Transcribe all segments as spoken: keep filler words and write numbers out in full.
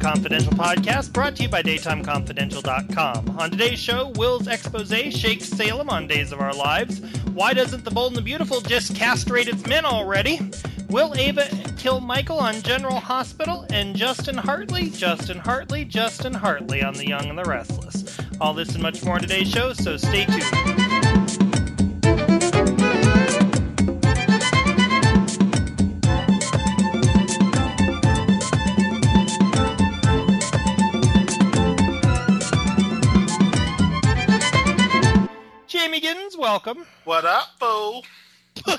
Confidential podcast brought to you by Daytime Confidential dot com. On today's show, Will's expose shakes Salem on Days of Our Lives. Why doesn't the Bold and the Beautiful just castrate its men already? Will Ava kill Michael on General Hospital? And Justin Hartley, Justin Hartley, Justin Hartley on The Young and the Restless. All this and much more in today's show, so stay tuned. Jamie Giddens, welcome. What up, fool? Fool?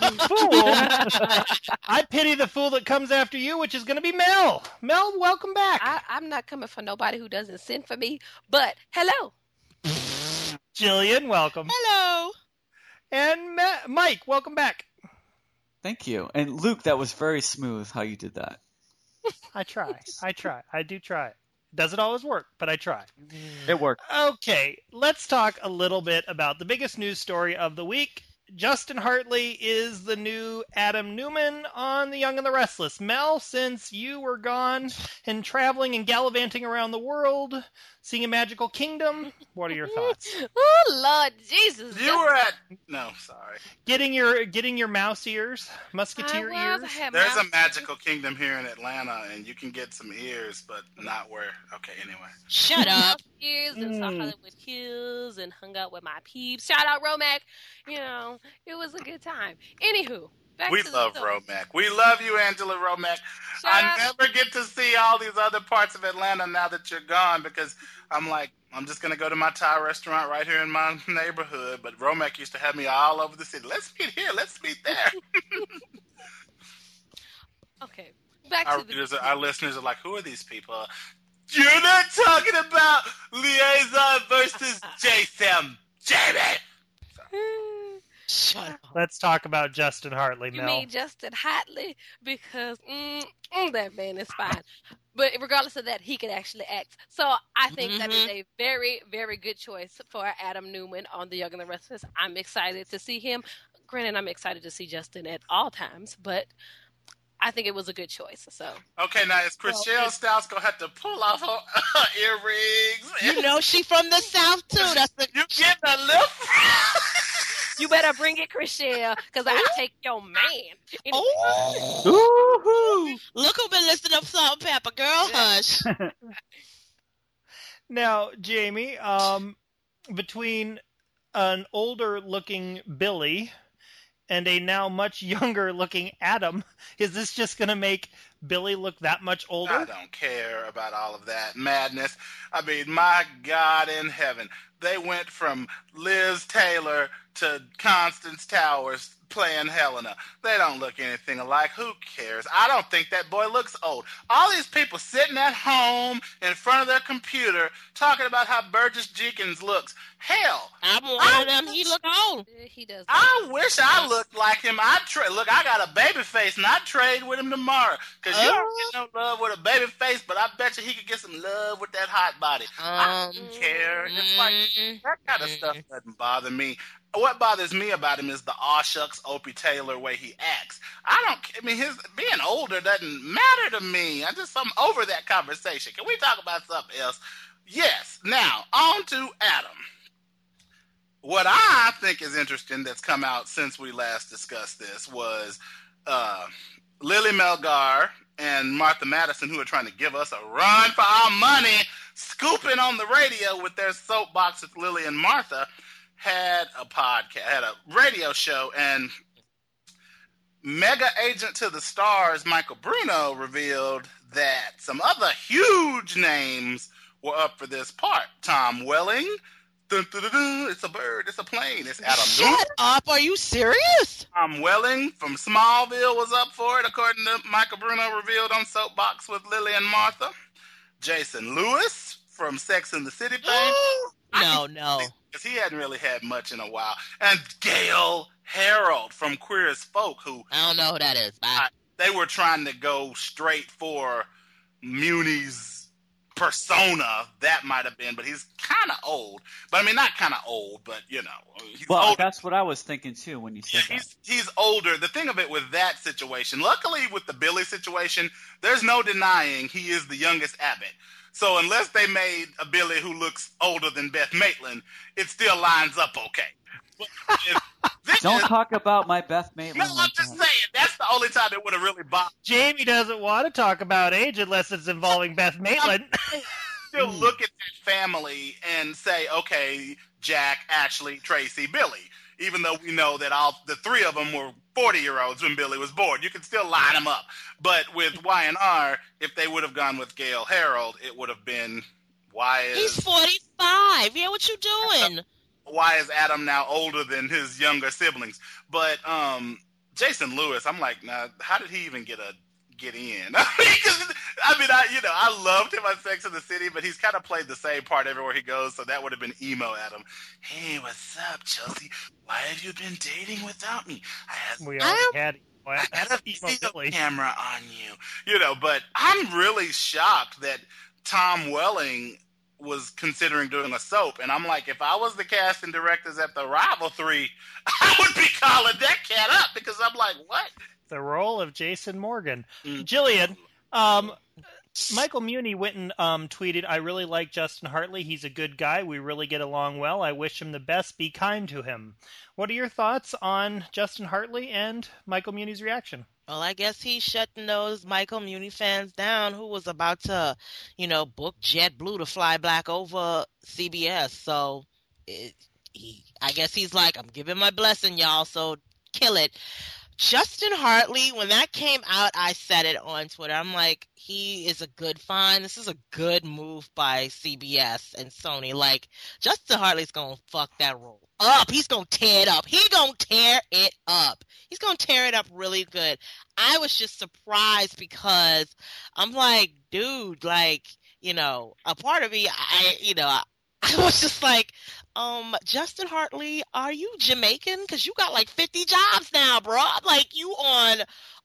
I pity the fool that comes after you, which is going to be Mel. Mel, welcome back. I, I'm not coming for nobody who doesn't send for me, but hello. Jillian, welcome. Hello. And Ma- Mike, welcome back. Thank you. And Luke, that was very smooth how you did that. I try. I try. I do try. Doesn't always work, but I try. It worked. Okay, let's talk a little bit about the biggest news story of the week. Justin Hartley is the new Adam Newman on The Young and the Restless. Mel, since you were gone and traveling and gallivanting around the world, seeing a magical kingdom, what are your thoughts? Oh, Lord Jesus. You were at... No, sorry. Getting your getting your mouse ears, musketeer I was, ears. I had There's my- a magical kingdom here in Atlanta, and you can get some ears, but not where... Okay, anyway. Shut up. Years and saw Mm. Hollywood Hills and hung out with my peeps. Shout out Romac. You know, it was a good time. Anywho, back We to the love story. Romac. We love you, Angela Romac. Shout I out- never get to see all these other parts of Atlanta now that you're gone because I'm like, I'm just going to go to my Thai restaurant right here in my neighborhood. But Romac used to have me all over the city. Let's meet here. Let's meet there. Okay, back our, to the... readers are- our listeners are like, who are these people? You're not talking about Liaison versus Jason. Jamie! Shut up. Let's talk about Justin Hartley, You Mel. mean Justin Hartley? Because mm, mm, that man is fine. But regardless of that, he can actually act. So I think that is a very, very good choice for Adam Newman on The Young and the Restless. I'm excited to see him. Granted, I'm excited to see Justin at all times, but I think it was a good choice. So Okay, now is Chriselle Stouts going to have to pull off her, her earrings? You know she from the South, too. That's the... You getting a lift? you better bring it, Chriselle, because I take your man. Anyway, Oh. Look who been listening to Salt and Pepper. Girl, hush. Now, Jamie, um, between an older-looking Billy and a now much younger-looking Adam, is this just going to make Billy look that much older? I don't care about all of that madness. I mean, my God in heaven. They went from Liz Taylor to Constance Towers playing Helena. They don't look anything alike. Who cares? I don't think that boy looks old. All these people sitting at home in front of their computer talking about how Burgess Jenkins looks. Hell, I'm one of them. He look old. he does. I wish I looked like him. I tra- look, I got a baby face, and I trade with him tomorrow. Because you don't get no love with a baby face, but I bet you he could get some love with that hot body. I Um, don't care. It's like, mm, that kind of stuff doesn't bother me. What bothers me about him is the aw shucks Opie Taylor way he acts. I don't. I mean, his being older doesn't matter to me. I just I'm over that conversation. Can we talk about something else? Yes. Now on to Adam. What I think is interesting that's come out since we last discussed this was uh, Lily Melgar and Martha Madison, who are trying to give us a run for our money, scooping on the radio with their soapbox with Lily and Martha, had a podcast, had a radio show, and mega agent to the stars Michael Bruno revealed that some other huge names were up for this part. Tom Welling, dun, dun, dun, dun, it's a bird, it's a plane, it's Adam Newman. Shut up. Are you serious? Tom Welling from Smallville was up for it, according to Michael Bruno revealed on Soapbox with Lily and Martha. Jason Lewis from Sex and the City fame. No, no. Because he hadn't really had much in a while. And Gail Harold from Queer as Folk, who I don't know who that is. Bye. I, they were trying to go straight for Muni's persona, that might have been, but he's kind of old. But I mean, not kind of old, but you know, he's well, older. That's what I was thinking too when you said Yeah, that. he's he's older. The thing of it with that situation, luckily with the Billy situation, there's no denying he is the youngest Abbott. So unless they made a Billy who looks older than Beth Maitland, it still lines up okay. But if, Don't is, talk about my Beth Maitland. No, I'm like just that. saying that's the only time it would have really bothered. Jamie doesn't want to talk about age unless it's involving Beth Maitland. Still look at that family and say, okay, Jack, Ashley, Tracy, Billy. Even though we know that all the three of them were forty-year-olds when Billy was born, you can still line them up. But with Y and R, if they would have gone with Gail Harold, it would have been why is He's forty-five. Yeah, what you doing? Why is Adam now older than his younger siblings? But um, Jason Lewis, I'm like, nah, how did he even get a get in? I mean, 'cause, I mean, I you know, I loved him on Sex and the City, but he's kind of played the same part everywhere he goes, so that would have been emo Adam. Hey, what's up, Chelsea? Why have you been dating without me? I had, We already had I had a emo video Billy. camera on you, you know. But I'm really shocked that Tom Welling was considering doing a soap, and I'm like, if I was the casting directors at the Rival Three, I would be calling that cat up because I'm like, what? The role of Jason Morgan. Mm. Jillian, um, Michael Muni went and um, tweeted, I really like Justin Hartley. He's a good guy. We really get along well. I wish him the best. Be kind to him. What are your thoughts on Justin Hartley and Michael Muni's reaction? Well, I guess he's shutting those Michael Muni fans down who was about to, you know, book JetBlue to fly back over C B S. So, it, he, I guess he's like, I'm giving my blessing, y'all, so kill it. Justin Hartley, when that came out, I said it on Twitter. I'm like, he is a good find. This is a good move by C B S and Sony. Like, Justin Hartley's going to fuck that role up. He's going to tear it up. He's going to tear it up. He's going to tear it up really good. I was just surprised because I'm like, dude, like, you know, a part of me, I, you know, I, I was just like, um, Justin Hartley, are you Jamaican? Because you got like fifty jobs now, bro. I'm like, you on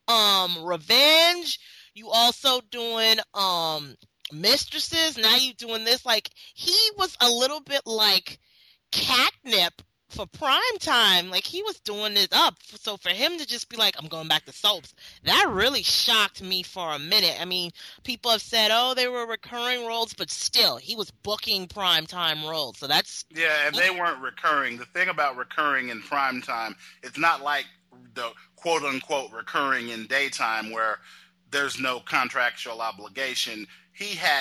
um Revenge. You also doing um Mistresses. Now you doing this. Like, he was a little bit like catnip for prime time. Like, he was doing it up. So for him to just be like, I'm going back to soaps, that really shocked me for a minute. I mean, people have said, oh, they were recurring roles, but still, he was booking prime time roles. So that's... Yeah, and they weren't recurring. The thing about recurring in prime time, it's not like the quote-unquote recurring in daytime where there's no contractual obligation. He had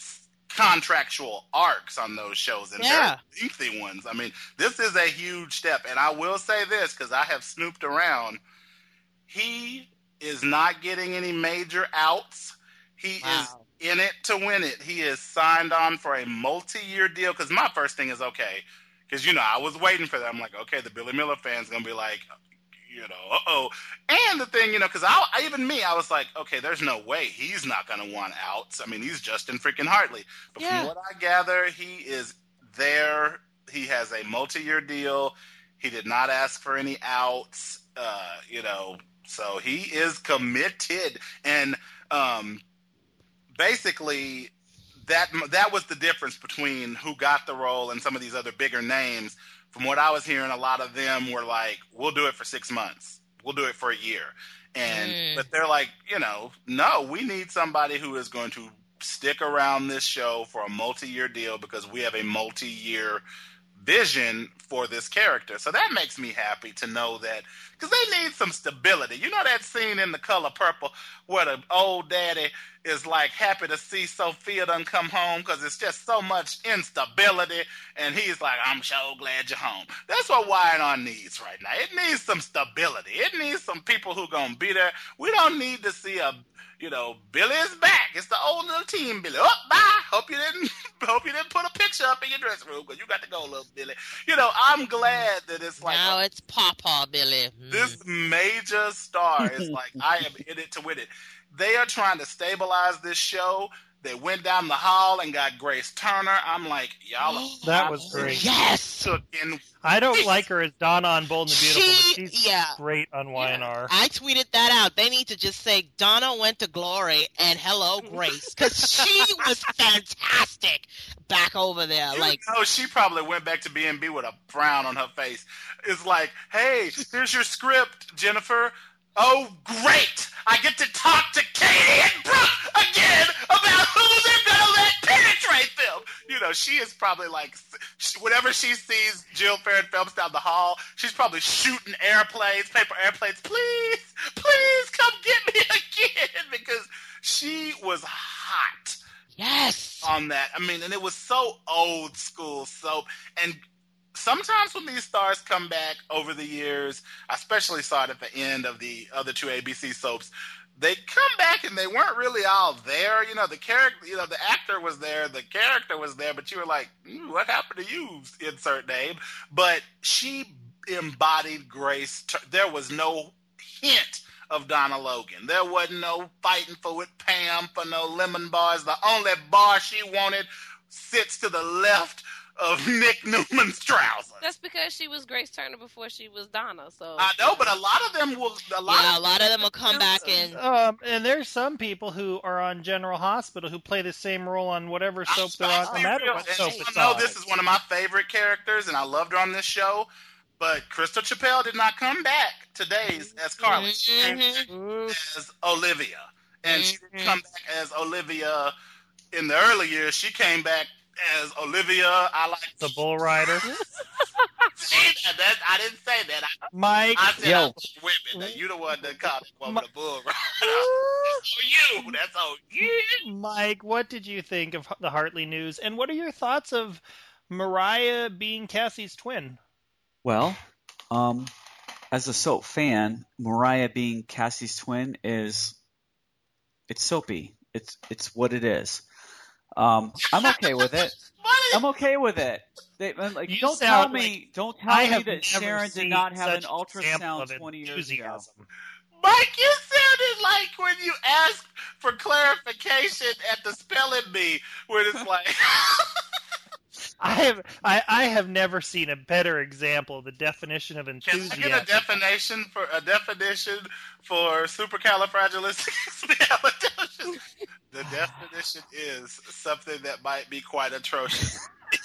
contractual arcs on those shows, and Yeah. they're lengthy ones. I mean, this is a huge step, and I will say this because I have snooped around. He is not getting any major outs. He Wow. is in it to win it. He is signed on for a multi-year deal because my first thing is, okay, because, you know, I was waiting for that. I'm like, okay, the Billy Miller fan's going to be like, you know, uh-oh. And the thing, you know, because I, I, even me, I was like, okay, there's no way he's not going to want outs. I mean, he's Justin freaking Hartley. But Yeah. from what I gather, he is there. He has a multi-year deal. He did not ask for any outs, uh, you know, so he is committed. And um, basically, that that was the difference between who got the role and some of these other bigger names. From what I was hearing, a lot of them were like, we'll do it for six months. We'll do it for a year. And Mm. but they're like, you know, no, we need somebody who is going to stick around this show for a multi-year deal because we have a multi-year vision for this character. So that makes me happy to know that, because they need some stability. You know that scene in The Color Purple where the old daddy is like happy to see Sophia done come home because it's just so much instability, and he's like, I'm so glad you're home. That's what Y and R needs right now. It needs some stability. It needs some people who gonna be there. We don't need to see a, you know, Billy is back. It's the old little team Billy. Oh, bye. Hope you didn't hope you didn't put a picture up in your dressing room because you got to go, little Billy. You know, I'm glad that it's like now a, it's Pawpaw Billy. Mm. this major star is like, I am in it to win it. They are trying to stabilize this show. they went down the hall and got Grace Turner. I'm like, y'all are That was great. Yes. cooking. I don't like her as Donna on Bold and the Beautiful, She- but she's yeah. great on Y and R. I tweeted that out. They need to just say Donna went to glory and hello Grace, because she was fantastic back over there. You Like, know, she probably went back to B and B with a frown on her face. It's like, hey, here's your script, Jennifer. Oh, great! I get to talk to Katie and Brooke again about who they're gonna let penetrate them. You know, she is probably like, she- whenever she sees Jill Farron Phelps down the hall, she's probably shooting airplanes, paper airplanes. Please, please come get me again, because she was hot yes. on that. I mean, and it was so old school soap. And sometimes when these stars come back over the years, I especially saw it at the end of the other two A B C soaps, they come back and they weren't really all there. You know, the character, you know, the actor was there, the character was there, but you were like, mm, what happened to you, insert name? But she embodied Grace. There was no hint of Donna Logan. There wasn't no fighting for with Pam for no lemon bars. The only bar she wanted sits to the left of Nick Newman's trousers. That's because she was Grace Turner before she was Donna. So I know, but a lot of them will. A lot Yeah, a of lot of them will come back and Um, and there's some people who are on General Hospital who play the same role on whatever soap they're on, no matter what and soap you it's know, on. this is one of my favorite characters, and I loved her on this show. But Crystal Chappelle did not come back to Days as Carly. She came back Mm. as Olivia, and she didn't Mhm. come back as Olivia in the early years. She came back as Olivia. I like The Bull Rider. See, that, that- I didn't say that. I, Mike. I said Yo. I love women. Now, you the one that called that woman a bull rider. That's on you. That's on you. Mike, what did you think of the Hartley news? And what are your thoughts of Mariah being Cassie's twin? Well, um, as a soap fan, Mariah being Cassie's twin is it's soapy. It's it's what it is. Um, I'm okay with it. What? I'm okay with it. They, like, You don't tell sound me, don't tell I me have that never Sharon seen did not have an such example ultrasound of twenty years ago. enthusiasm. Mike, you sounded like when you asked for clarification at the spelling bee, where it's like, I have I, I have never seen a better example of the definition of can I enthusiasm. get a definition for a definition for supercalifragilisticexpialidocious? The definition is something that might be quite atrocious.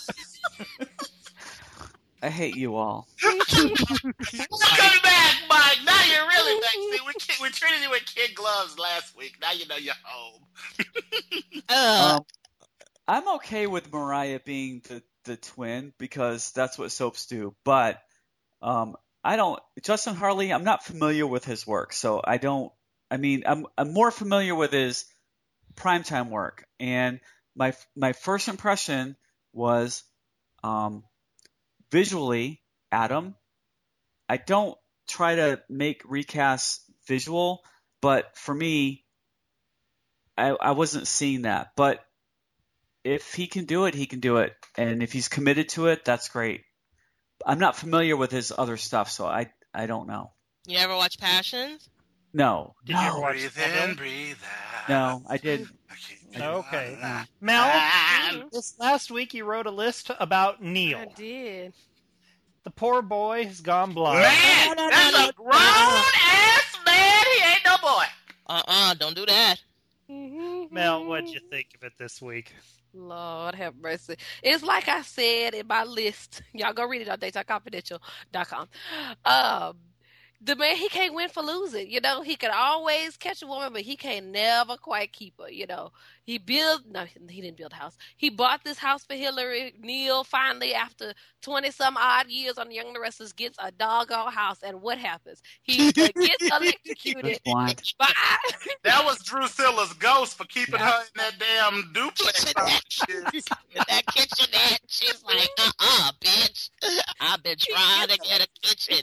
I hate you all. Welcome back, Mike. Now you're really back. See, we, ki- we treated you with kid gloves last week. Now you know you're home. uh, Um, I'm okay with Mariah being the, the twin because that's what soaps do. But um, I don't. Justin Hartley, I'm not familiar with his work, so I don't. I mean, I'm I'm more familiar with his primetime work, and my my first impression was um, visually Adam. I don't try to make recasts visual, but for me, I I wasn't seeing that, but. If he can do it, he can do it. And if he's committed to it, that's great. I'm not familiar with his other stuff, so I I don't know. you ever watch Passions? No. Did you ever no. watch Breathe Smallville? in, breathe out. No, I did. Okay. Ah. Mel, Ah. this last week you wrote a list about Neil. I did. The poor boy has gone blind. Man, No, no, no, that's no, a grown ass man. He ain't no boy. Uh-uh, don't do that. Mel, what'd you think of it this week? Lord have mercy. It's like I said in my list. Y'all go read it on daytime confidential dot com. Um, the man, he can't win for losing. You know, he can always catch a woman, but he can never quite keep her. You know, he built, no, he didn't build a house. He bought this house for Hillary. Neil finally, after twenty some odd years on the Young and the Restless, gets a doggone house. And what happens? He uh, gets electrocuted. That's blind. by That was Drusilla's ghost for keeping her in that damn duplex. That kitchenette, she's like, uh-uh, bitch. I've been trying to get a kitchen.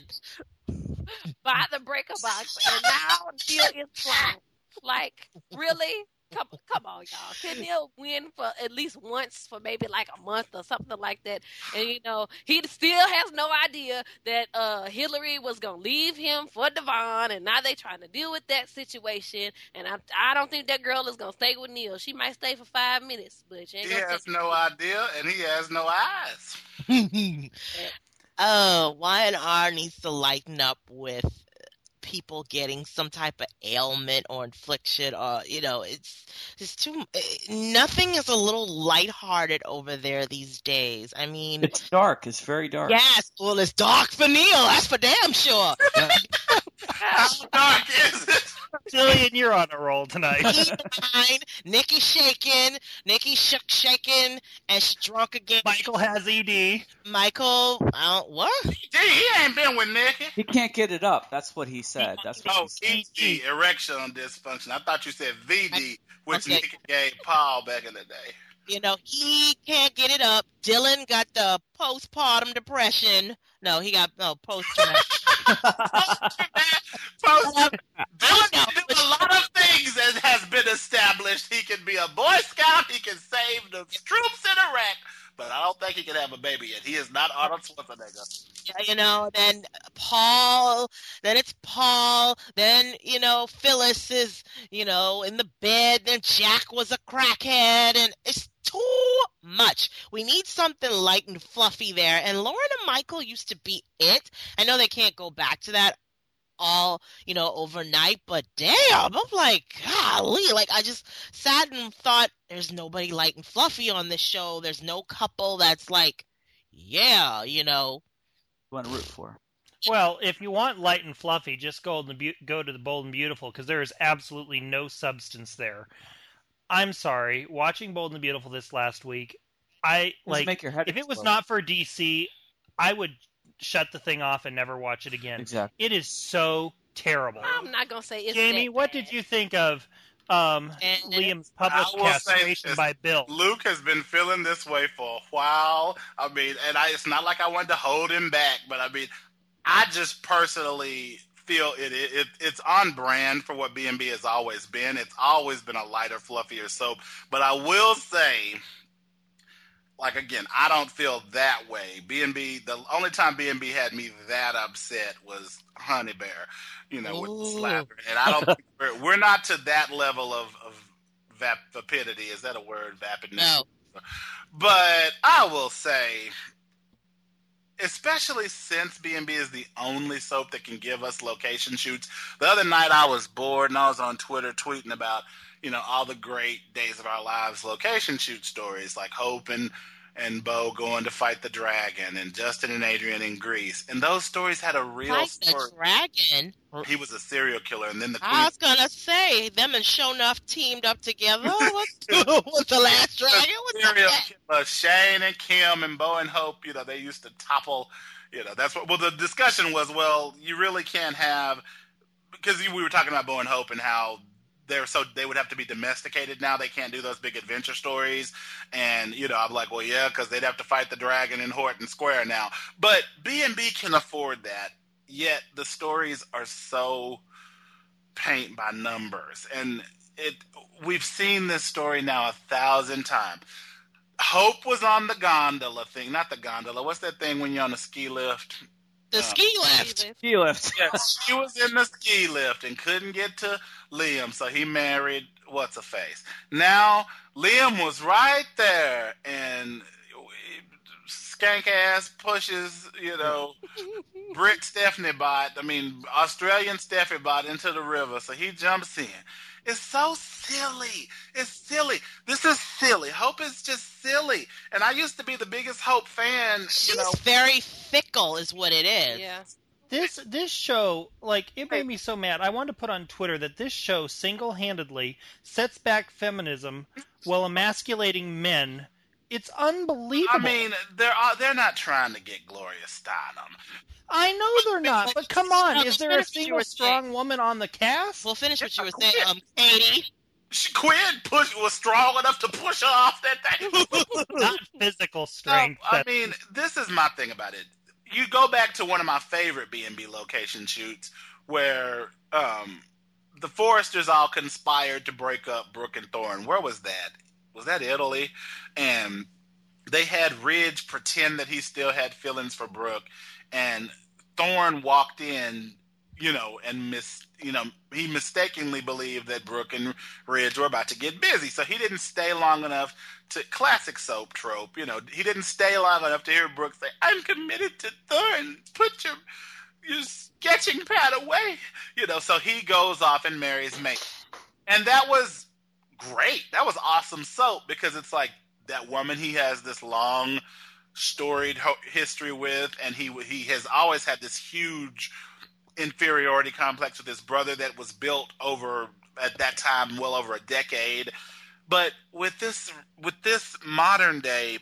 by the breaker box, and now Neil is blind. Like, really? Come, Come on, y'all. Can Neil win for at least once for maybe like a month or something like that? And you know, he still has no idea that uh, Hillary was gonna leave him for Devon, and now they trying to deal with that situation. And I, I don't think that girl is gonna stay with Neil. She might stay for five minutes, but she ain't He gonna has stay. no idea, and he has no eyes. uh, Y N R needs to lighten up with people getting some type of ailment or infliction, or you know, it's it's too. Nothing is a little lighthearted over there these days. I mean, It's dark. It's very dark. yes, well, it's dark for Neil. That's for damn sure. How dark is it? Jillian, you're on a roll tonight. Fine. Nikki shaking, Nikki shook shaking, and she drunk again. Michael has E D. Michael, I don't, what? Gee, he ain't been with Nikki. He can't get it up. That's what he said. That's what Oh, he said. E D, erectional dysfunction. I thought you said V D, which Okay. Nikki gave Paul back in the day. You know, he can't get it up. Dylan got the postpartum depression. No, he got no post-traumatic. Post- Dylan can do a lot of things, as has been established. He can be a Boy Scout. He can save the troops in Iraq. But I don't think he can have a baby yet. He is not Arnold Schwarzenegger. Yeah, you know, then Paul, then it's Paul, then, you know, Phyllis is, you know, in the bed, then Jack was a crackhead, and it's too much. We need something light and fluffy there, and Lauren and Michael used to be it. I know they can't go back to that all, you know, overnight, but damn, I'm like, golly, like, I just sat and thought, there's nobody light and fluffy on this show. There's no couple that's like, yeah, you know. You want to root for. Well, if you want light and fluffy, just go, and be- go to the Bold and Beautiful, because there is absolutely no substance there. I'm sorry, watching Bold and Beautiful this last week, I, Doesn't like, make your head if it was explode. not for D C, I would shut the thing off and never watch it again. Exactly. It is so terrible. I'm not gonna say it's Jamie, that what bad. did you think of um, And- Liam's public I will say castration this. by Bill? Luke has been feeling this way for a while. I mean, and I, it's not like I wanted to hold him back, but I mean, I just personally feel it, it, it it's on brand for what B and B has always been. It's always been a lighter, fluffier soap. But I will say, like, again, I don't feel that way. B and B, the only time B and B had me that upset was Honey Bear, you know, with the Ooh. slander. And I don't think we're, we're not to that level of, of vap, vapidity. Is that a word? Vapidness? No. But I will say, especially since B and B is the only soap that can give us location shoots. The other night I was bored and I was on Twitter tweeting about, you know, all the great Days of Our Lives location shoot stories, like Hope and, and Bo going to fight the dragon, and Justin and Adrian in Greece. And those stories had a real Like story. the dragon. He was a serial killer, and then the I queen. was gonna say them and Shonuff teamed up together. What's with the last dragon? What's serial that? killer, Shane and Kim and Bo and Hope, you know, they used to topple, you know, that's what, well, the discussion was, well, you really can't have, because we were talking about Bo and Hope and how they're so, they would have to be domesticated now. They can't do those big adventure stories. And, you know, I'm like, well, yeah, because they'd have to fight the dragon in Horton Square now. But B and B can afford that. Yet the stories are so paint by numbers. And it, we've seen this story now a thousand times. Hope was on the gondola thing, not the gondola. What's that thing when you're on a ski lift? The Uh, ski lift. Ski lift. Yes, she was in the ski lift and couldn't get to Liam, so he married what's a face. Now Liam was right there, and skank ass pushes, you know, Brit Stephanie bot. I mean, Australian Stephanie bot into the river, so he jumps in. It's so silly. It's silly. This is silly. Hope is just silly. And I used to be the biggest Hope fan. She's You know, very fickle, is what it is. Yeah. This this show, like, it made me so mad. I wanted to put on Twitter that this show single-handedly sets back feminism while emasculating men. It's unbelievable. I mean, they're uh, they're not trying to get Gloria Steinem. I know they're not, but come on, is there a Finish what you single were saying. strong woman on the cast? Well, finish what you were saying, um, Katie. She Quinn push was strong enough to push her off that thing. Not physical No, strength. I that- mean, this is my thing about it. You go back to one of my favorite B and B location shoots where um, the Forresters all conspired to break up Brooke and Thorne. Where was that? Was that Italy? And they had Ridge pretend that he still had feelings for Brooke, and Thorne walked in, you know, and mis, you know, he mistakenly believed that Brooke and Ridge were about to get busy, so he didn't stay long enough to classic soap trope. You know, he didn't stay long enough to hear Brooke say, "I'm committed to Thorne. Put your your sketching pad away." You know, so he goes off and marries May, and that was great. That was awesome soap, because it's like that woman he has this long, storied ho- history with, and he he has always had this huge inferiority complex with his brother that was built over, at that time, well over a decade. But with this with this modern day,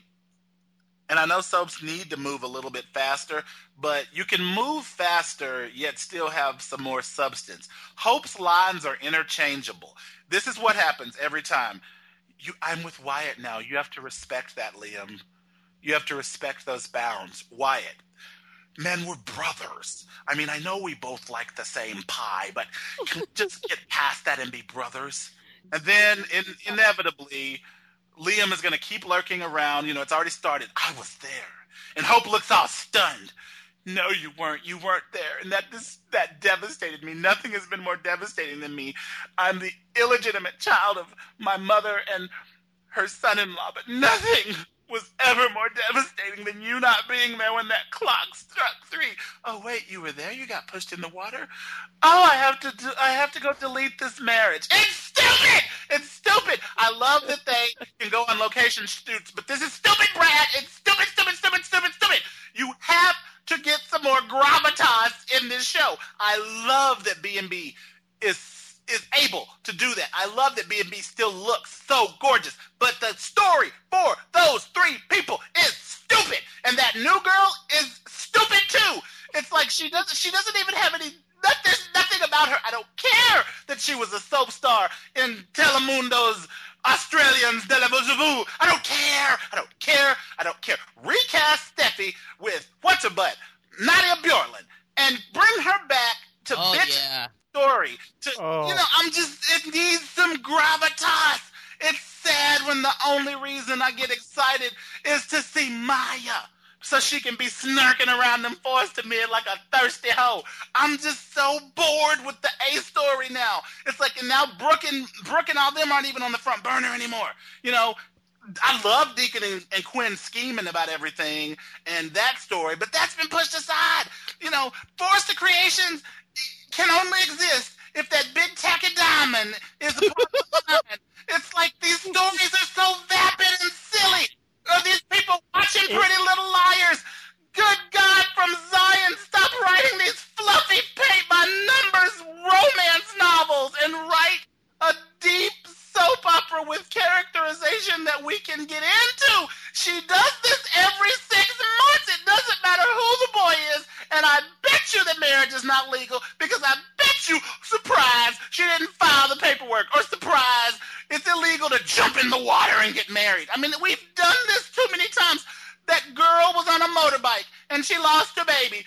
and I know soaps need to move a little bit faster, but you can move faster yet still have some more substance. Hope's lines are interchangeable. This is what happens every time. You, I'm with Wyatt now. You have to respect that, Liam. You have to respect those bounds. Wyatt, men, we're brothers. I mean, I know we both like the same pie, but can we just get past that and be brothers? And then, in, inevitably, Liam is going to keep lurking around. You know, it's already started. I was there. And Hope looks all stunned. No, you weren't. You weren't there. And that this, that devastated me. Nothing has been more devastating than me. I'm the illegitimate child of my mother and her son-in-law, but nothing was ever more devastating than you not being there when that clock struck three. Oh, wait, you were there? You got pushed in the water? Oh, I have to do, I have to go delete this marriage. It's stupid! It's stupid! I love that they can go on location shoots, but this is stupid, Brad! It's stupid, stupid, stupid, stupid, stupid! You have to get some more gravitas in this show. I love that B and B is is able to do that. I love that B and B still looks so gorgeous, but the story for those three people is stupid, and that new girl is stupid too. It's like she doesn't she doesn't even have any there's nothing about her. I don't care that she was a soap star in Telemundo's Australians de la Bouzaboo. I don't care. I don't care. I don't care. Recast Steffi with what's her butt, Nadia Bjorlin, and bring her back to oh, bitch yeah. story. To Oh. you know, I'm just it needs some gravitas. It's sad when the only reason I get excited is to see Maya, so she can be snarking around them Forrester men like a thirsty hoe. I'm just so bored with the A story now. It's like, and now Brooke and, Brooke and all them aren't even on the front burner anymore. You know, I love Deacon and, and Quinn scheming about everything and that story, but that's been pushed aside. You know, Forrester Creations can only exist if that big tacky diamond is a part of the line. It's like these stories are so vapid and silly. Are these people watching Pretty Little Liars? Good God, from Zion, stop writing these fluffy paint-by-numbers romance novels and write a deep soap opera with characterization that we can get into. She does this every six months. It doesn't matter who the boy is, and I bet you that marriage is not legal, because I bet you, surprise, she didn't file the paperwork, or surprise, it's illegal to jump in the water and get married. I mean, we've done this too many times. That girl was on a motorbike, and she lost her baby.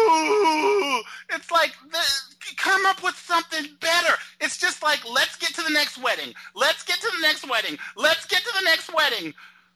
Ooh, it's like, the, come up with something better. It's just like, let's get to the next wedding. Let's get to the next wedding. Let's get to the next wedding.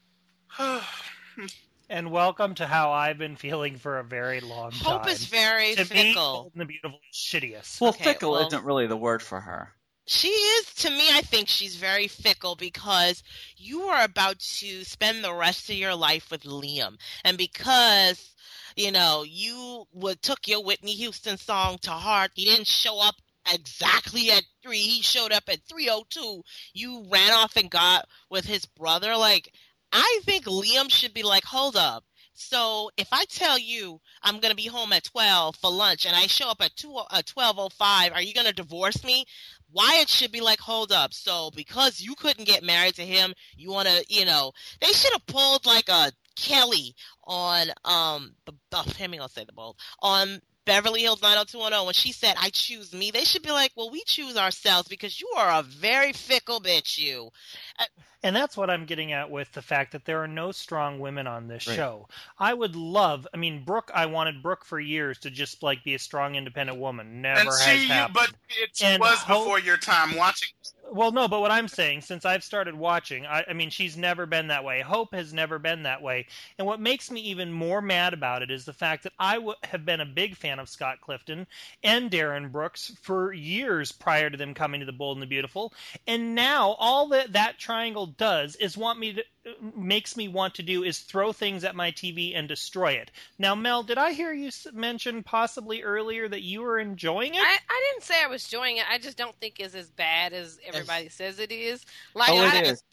And welcome to how I've been feeling for a very long time. Hope is very to me, fickle. Bold and the Beautiful is shittiest. Well, Okay, fickle well- isn't really the word for her. She is, to me, I think she's very fickle, because you are about to spend the rest of your life with Liam. And because, you know, you would, took your Whitney Houston song to heart, he didn't show up exactly at three, he showed up at three oh two, you ran off and got with his brother. Like, I think Liam should be like, hold up. So if I tell you I'm going to be home at twelve for lunch and I show up at two, uh, twelve oh five, are you going to divorce me? Wyatt should be like, hold up. So because you couldn't get married to him, you want to, you know, they should have pulled like a Kelly on, um, the, oh, let me go say the bold, on Beverly Hills nine oh two one oh when she said, I choose me. They should be like, well, we choose ourselves because you are a very fickle bitch, you. Uh, And that's what I'm getting at with the fact that there are no strong women on this Right. show. I would love, I mean, Brooke, I wanted Brooke for years to just like be a strong, independent woman. Never And has she, happened. but it And was Hope- before your time watching. Well, no, but what I'm saying, since I've started watching, I, I mean, she's never been that way. Hope has never been that way. And what makes me even more mad about it is the fact that I w- have been a big fan of Scott Clifton and Darren Brooks for years prior to them coming to the Bold and the Beautiful. And now all that that triangle does is want me to, makes me want to do is throw things at my T V and destroy it. Now, Mel, did I hear you s- mention possibly earlier that you were enjoying it? I, I didn't say I was enjoying it. I just don't think it's as bad as everybody says it is. Like, Oh, it I, is.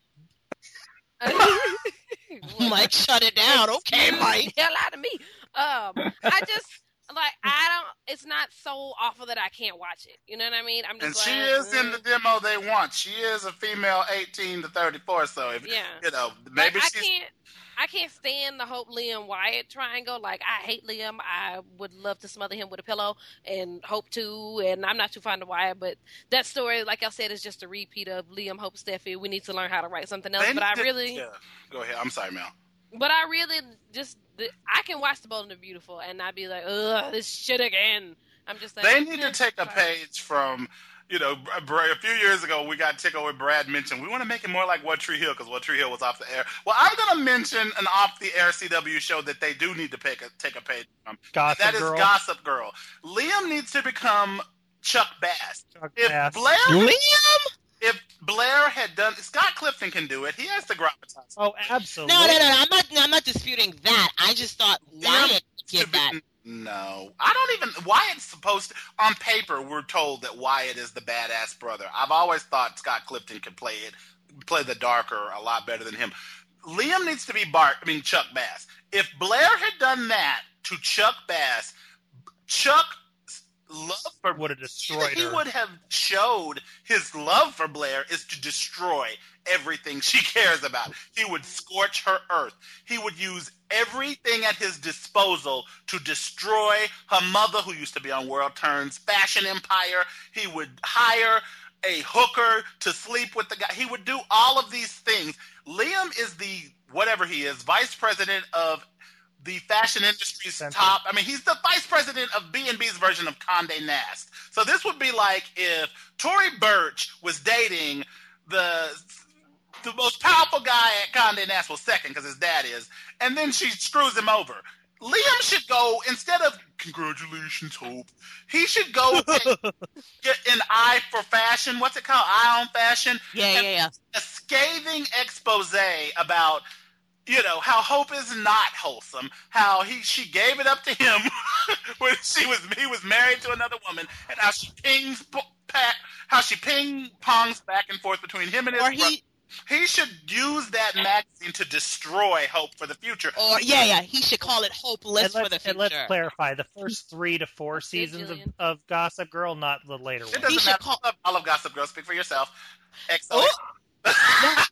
Mike, shut it down. Okay, Mike. The hell out of me. Um, I just like I don't. It's not so awful that I can't watch it. You know what I mean? I'm And just. she like, is in mm. the demo they want. She is a female eighteen to thirty-four, so if Yeah. you know, maybe like, I she's can't. I can't stand the Hope Liam Wyatt triangle. Like, I hate Liam. I would love to smother him with a pillow, and Hope too. And I'm not too fond of Wyatt, but that story, like I said, is just a repeat of Liam, Hope, Steffi. We need to learn how to write something else. they But I need to- really, yeah. Go ahead. I'm sorry, Mel. but I really just, I can watch The Bold and the Beautiful, and I'd be like, ugh, this shit again. I'm just like, They need eh, to take a sorry. page from, you know, Bra- a few years ago we got tickled with Brad mentioned we want to make it more like One Tree Hill because One Tree Hill was off the air. Well, I'm going to mention an off-the-air C W show that they do need to take a, take a page from. Gossip that is Girl. Gossip Girl. Liam needs to become Chuck Bass. Chuck If Bass. Blair, Liam? if Blair had done, Scott Clifton can do it. He has the gravitas. Oh, absolutely. No, no, no, no. I'm not. I'm not disputing that. I just thought Wyatt to did be- that. No, I don't even. Wyatt's supposed to. On paper, we're told that Wyatt is the badass brother. I've always thought Scott Clifton could play it, play the darker a lot better than him. Liam needs to be Bart. I mean Chuck Bass. If Blair had done that to Chuck Bass, Chuck love for Would have destroyed he her. would have showed his love for Blair is to destroy everything she cares about. He would scorch her earth. He would use everything at his disposal to destroy her mother, who used to be on World Turns fashion empire. He would hire a hooker to sleep with the guy. He would do all of these things. Liam is the, whatever he is, vice president of the fashion industry's Center. top. I mean, he's the vice president of B and B's version of Condé Nast. So this would be like if Tory Burch was dating the the most powerful guy at Condé Nast, well, second because his dad is, and then she screws him over. Liam should go, instead of congratulations, Hope, he should go and get an eye for fashion. What's it called? Eye on fashion. Yeah, And yeah, yeah. a scathing expose about, you know, how Hope is not wholesome, how he she gave it up to him when she was he was married to another woman, and how she pings po- pat, how she ping pongs back and forth between him and his Or brother. he, He should use that magazine to destroy Hope for the future. or yeah, yeah. He should call it hopeless And for let's, the and let's future. clarify, the first three to four That's good, seasons of, Jillian. of Gossip Girl, not the later It ones. doesn't should matter. call- I love, I love Gossip Girl. Speak for yourself. Oh. Excellent.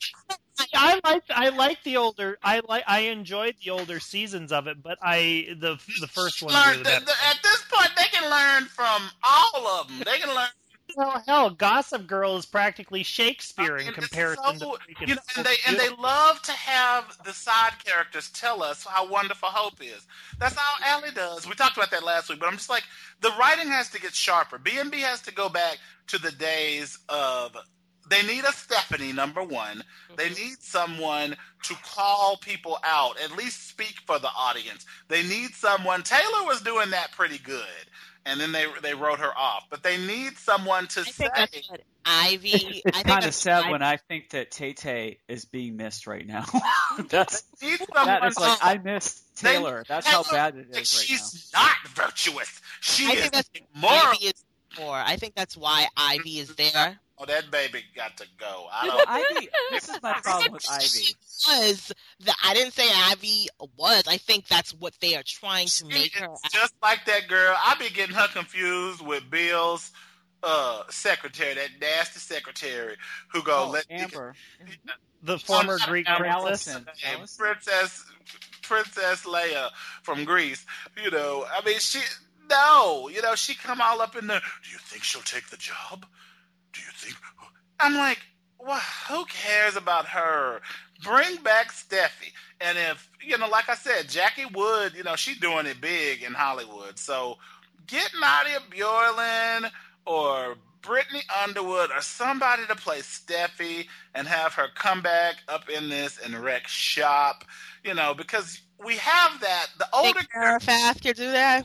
I like I like the older I like I enjoyed the older seasons of it, but I the the first one Learn, were the the, better. the, at this point, they can learn from all of them. They can learn. Well, hell, Gossip Girl is practically Shakespeare in And it's comparison so- to freaking you know, and they Hope and they Beautiful. love to have the side characters tell us how wonderful Hope is. That's how Allie does. We talked about that last week, but I'm just like, the writing has to get sharper. B and B has to go back to the days of. They need a Stephanie, number one. They need someone to call people out, at least speak for the audience. They need someone. Taylor was doing that pretty good, and then they they wrote her off. But they need someone to I say. think that's what Ivy. It's, I it's think kind of that's sad Ivy- when I think that Tay Tay is being missed right now. That's They need someone that is like to- I miss They- Taylor. That's how Taylor, bad it is right she's not virtuous. She I is think that's more. Ivy is for. I think that's why Ivy is there. Oh, that baby got to go. I now. don't. Ivy, this is my problem with Ivy. She was the. I didn't say Ivy was. I think that's what they are trying to She make her. is just like that girl. I be getting her confused with Bill's uh, secretary, that nasty secretary who go Oh, let Amber. The former Greek Al- princess. Allison. Hey, Allison? Princess Princess Leia from Greece. You know, I mean, she no, you know, she come all up in there. Do you think she'll take the job? Do you think? I'm like, well, who cares about her? Bring back Steffi. And if, you know, like I said, Jackie Wood, you know, she's doing it big in Hollywood. So get Nadia Bjorlin or Brittany Underwood or somebody to play Steffi and have her come back up in this and wreck shop, you know, because we have that. The older Think Farrah Fawcett could do that?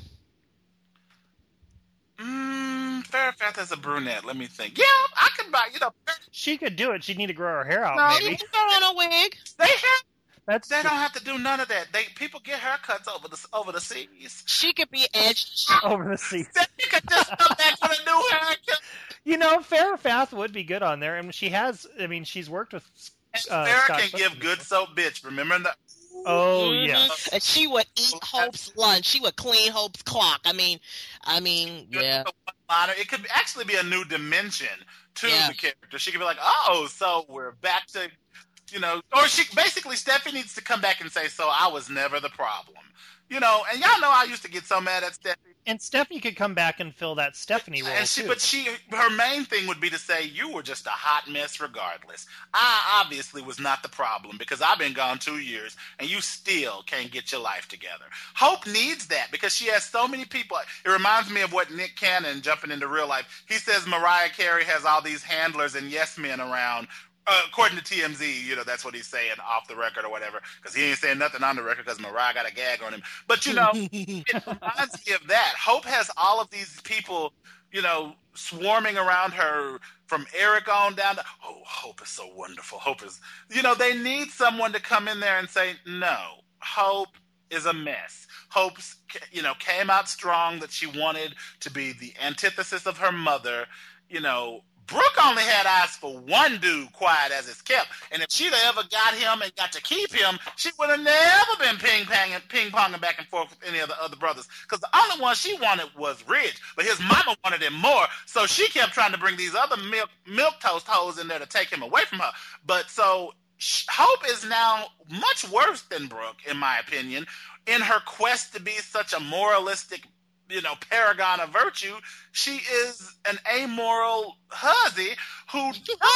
Mmm, Farrah Fawcett is a brunette. Let me think. Yeah, I could buy, you know. She could do it. She'd need to grow her hair out, No, maybe. She can throw on a wig. They have That's They don't have to do none of that. They people get haircuts over the over the seas. She could be edged. over the seas. They could just come back with a new haircut. You know, Farrah Fawcett would be good on there, and she has. I mean, she's worked with. Uh, Farrah Scott can give Clifton good before. soap, bitch. Remember that? Oh Mhm. yeah. And she would eat Hope's lunch. She would clean Hope's clock. I mean, I mean, yeah. It could actually be a new dimension to Yeah. the character. She could be like, oh, so we're back to, you know, or she basically Steffi needs to come back and say, so I was never the problem. You know, and y'all know I used to get so mad at Steffi. And Stephanie could come back and fill that Stephanie role And she, too. but she, her main thing would be to say, you were just a hot mess regardless. I obviously was not the problem because I've been gone two years and you still can't get your life together. Hope needs that because she has so many people. It reminds me of what Nick Cannon, jumping into real life, he says Mariah Carey has all these handlers and yes men around. Uh, according to T M Z, you know, that's what he's saying off the record or whatever, because he ain't saying nothing on the record because Mariah got a gag on him. But, you know, it reminds me of that. Hope has all of these people, you know, swarming around her from Eric on down to, oh, Hope is so wonderful. Hope is, you know, they need someone to come in there and say, no, Hope is a mess. Hope's, you know, came out strong that she wanted to be the antithesis of her mother, you know. Brooke only had eyes for one dude, quiet as it's kept. And if she'd have ever got him and got to keep him, she would have never been ping-ponging ping ponging back and forth with any of the other brothers. Because the only one she wanted was Ridge. But his mama wanted him more. So she kept trying to bring these other milk, milk toast hoes in there to take him away from her. But so Hope is now much worse than Brooke, in my opinion, in her quest to be such a moralistic, you know, paragon of virtue. She is an amoral hussy who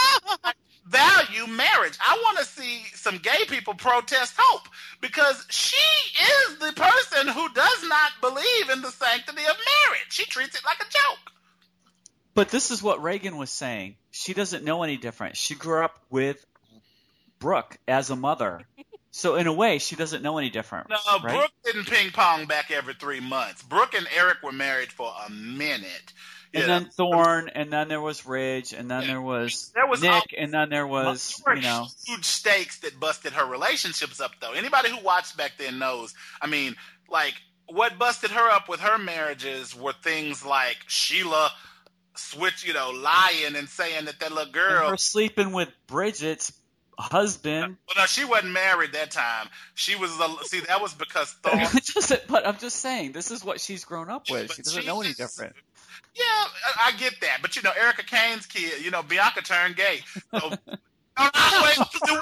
value marriage. I want to see some gay people protest Hope because she is the person who does not believe in the sanctity of marriage. She treats it like a joke. But this is what Reagan was saying. She doesn't know any different. She grew up with Brooke as a mother. So in a way, she doesn't know any different. No, right? Brooke didn't ping pong back every three months. Brooke and Eric were married for a minute. And you then know. Thorne, and then there was Ridge, and then Yeah. there was, There was Nick, all- and then there was, There were you know. huge stakes that busted her relationships up, though. Anybody who watched back then knows. I mean, like, what busted her up with her marriages were things like Sheila switch, you know, lying and saying that that little And girl. her sleeping with Bridget's husband. Well, no, she wasn't married that time. She was. A, see, that was because Thorne. Just- but I'm just saying, this is what she's grown up with. But She doesn't she know any is- different. Yeah, I, I get that, but you know, Erica Kane's kid. You know, Bianca turned gay. So, wait,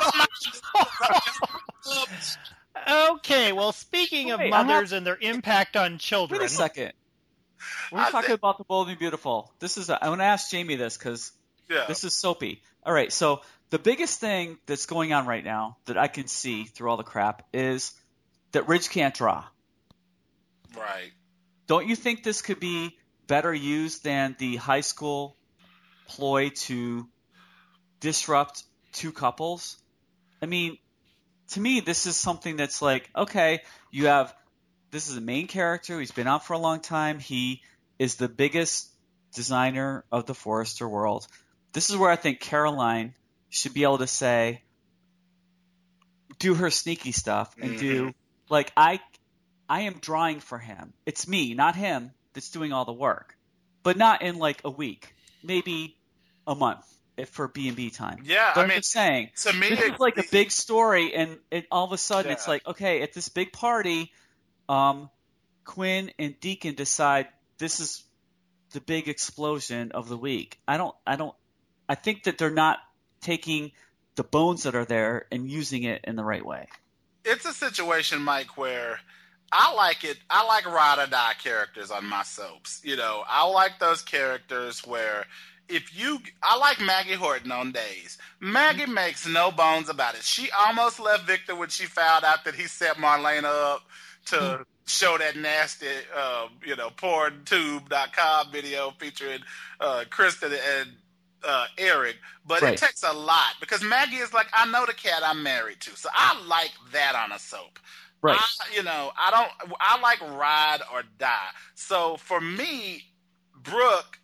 Okay, well, speaking of Wait, I'm mothers and their impact on children. Wait a second. We're I talking think- about the Bold and Beautiful. This is. A, I want to ask Jamie this because yeah. this is soapy. All right, so the biggest thing that's going on right now that I can see through all the crap is that Ridge can't draw. Right. Don't you think this could be better used than the high school ploy to disrupt two couples? I mean, to me, this is something that's like, okay, you have this is a main character. He's been out for a long time. He is the biggest designer of the Forrester world. This is where I think Caroline should be able to say, do her sneaky stuff and Mhm. do like I, I am drawing for him. It's me, not him, that's doing all the work, but not in like a week, maybe a month if for B and B time. Yeah, But I I'm mean, just saying, to me, this is like a big story, and it, all of a sudden it's Yeah. like, okay, at this big party, um, Quinn and Deacon decide this is the big explosion of the week. I don't, I don't, I think that they're not taking the bones that are there and using it in the right way. it's a situation, Mike, where I like it. I like ride or die characters on my soaps. You know, I like those characters where if you, I like Maggie Horton on Days. Maggie mm-hmm. makes no bones about it. She almost left Victor when she found out that he set Marlena up to mm-hmm. show that nasty, uh, you know, porn tube dot com video featuring uh, Kristen and uh, Eric. But right. it takes a lot because Maggie is like, I know the cat I'm married to. So I like that on a soap. Right. I, you know, I don't, I like ride or die. So for me, Brooke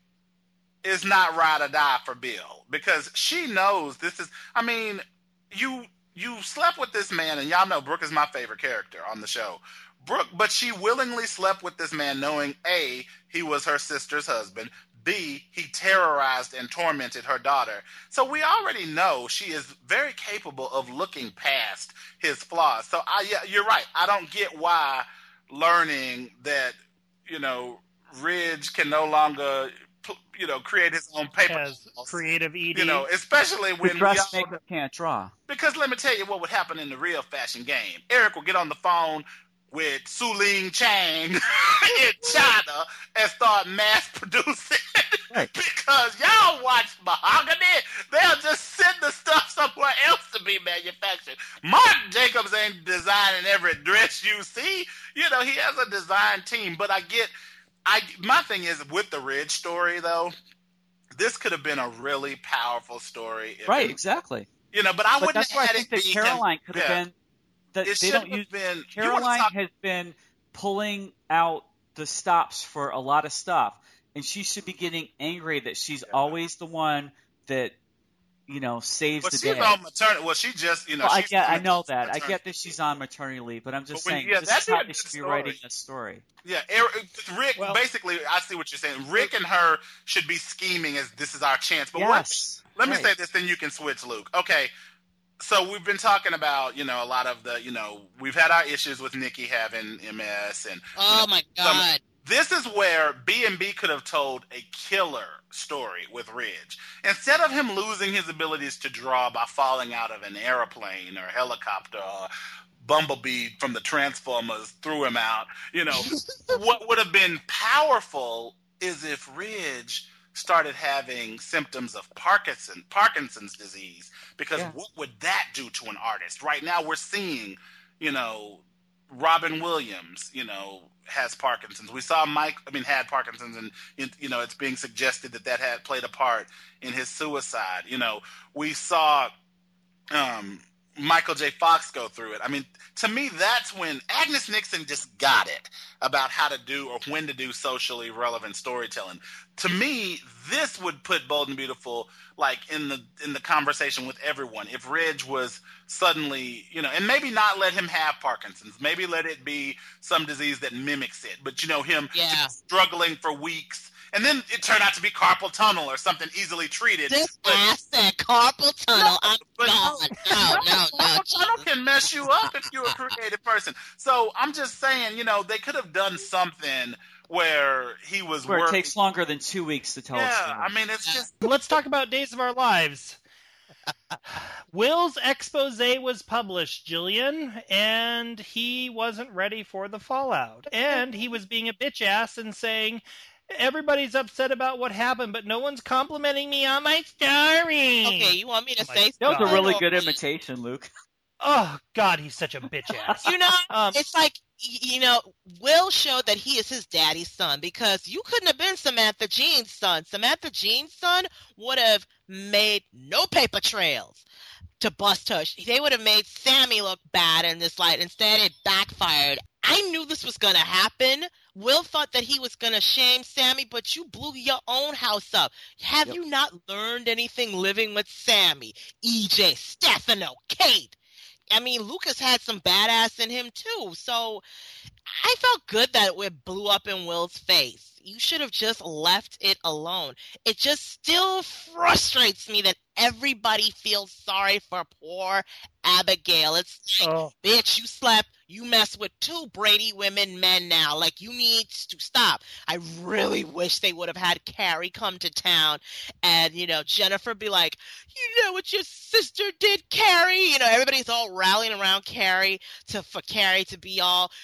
is not ride or die for Bill because she knows this is, I mean, you you slept with this man, and y'all know Brooke is my favorite character on the show. Brooke, but she willingly slept with this man knowing A, he was her sister's husband, B, he terrorized and tormented her daughter. So we already know she is very capable of looking past his flaws. So I, yeah, you're right. I don't get why learning that, you know, Ridge can no longer, you know, create his own paper. As creative Edie. You know, especially when the dressmaker can't draw. Because let me tell you what would happen in the real fashion game. Eric will get on the phone with Su Ling Chang in China and start mass producing. Right. Because y'all watch Mahogany, they'll just send the stuff somewhere else to be manufactured. Martin Jacobs ain't designing every dress you see. You know, he has a design team. But I get, I my thing is with the Ridge story though, this could have been a really powerful story. Right, it, exactly. You know, but I but wouldn't that's have why had I think it that Caroline could have yeah. been. That it they don't use. Been, Caroline talk- has been pulling out the stops for a lot of stuff, and she should be getting angry that she's yeah. always the one that, you know, saves but the she's day. On maternity. Well, she just, you know, well, I she's get, I know that. maternity. I get that she's on maternity leave, but I'm just but when, saying yeah, this that's is how they should be story. writing a story. Yeah, Eric, Rick. Well, basically, I see what you're saying. Rick and her should be scheming as this is our chance. But yes, what, let right. me say this, then you can switch, Luke. Okay. So we've been talking about, you know, a lot of the, you know, we've had our issues with Nikki having M S and oh you know, my god, some, this is where B and B could have told a killer story with Ridge instead of him losing his abilities to draw by falling out of an airplane or helicopter or Bumblebee from the Transformers threw him out. You know, what would have been powerful is if Ridge started having symptoms of Parkinson, Parkinson's disease, because yeah. what would that do to an artist? Right now we're seeing, you know, Robin Williams, you know, has Parkinson's. We saw Mike, I mean, had Parkinson's, and, you know, it's being suggested that that had played a part in his suicide. You know, we saw um, Michael J. Fox go through it. I mean, to me, that's when Agnes Nixon just got it about how to do or when to do socially relevant storytelling. To me, this would put Bold and Beautiful like in the in the conversation with everyone. If Ridge was suddenly, you know, and maybe not let him have Parkinson's, maybe let it be some disease that mimics it, but you know, him yeah. struggling for weeks. And then it turned out to be carpal tunnel or something easily treated. This but, asset, carpal tunnel. No, I'm but, gone. No, no, no. Carpal tunnel can mess you up if you're a creative person. So I'm just saying, you know, they could have done something where he was where working. it takes longer than two weeks to tell yeah, a story. I mean, it's just. Let's talk about Days of Our Lives. Will's expose was published, Jillian, and he wasn't ready for the fallout. And he was being a bitch ass and saying, everybody's upset about what happened, but no one's complimenting me on my story. Okay, you want me to oh say that was something? a really good imitation, Luke. Oh, God, he's such a bitch ass. You know, um, it's like, you know, Will showed that he is his daddy's son because you couldn't have been Samantha Jean's son. Samantha Jean's son would have made no paper trails to bust her. They would have made Sammy look bad in this light. Instead, it backfired. I knew this was going to happen. Will thought that he was going to shame Sammy, but you blew your own house up. Have yep. you not learned anything living with Sammy, E J, Stefano, Kate? I mean, Lucas had some badass in him, too. So I felt good that it blew up in Will's face. You should have just left it alone. It just still frustrates me that everybody feels sorry for poor Abigail. It's like, oh. bitch, you slept. You mess with two Brady women men now. Like, you need to stop. I really wish they would have had Carrie come to town and, you know, Jennifer be like, you know what your sister did, Carrie? You know, everybody's all rallying around Carrie to for Carrie to be all, you should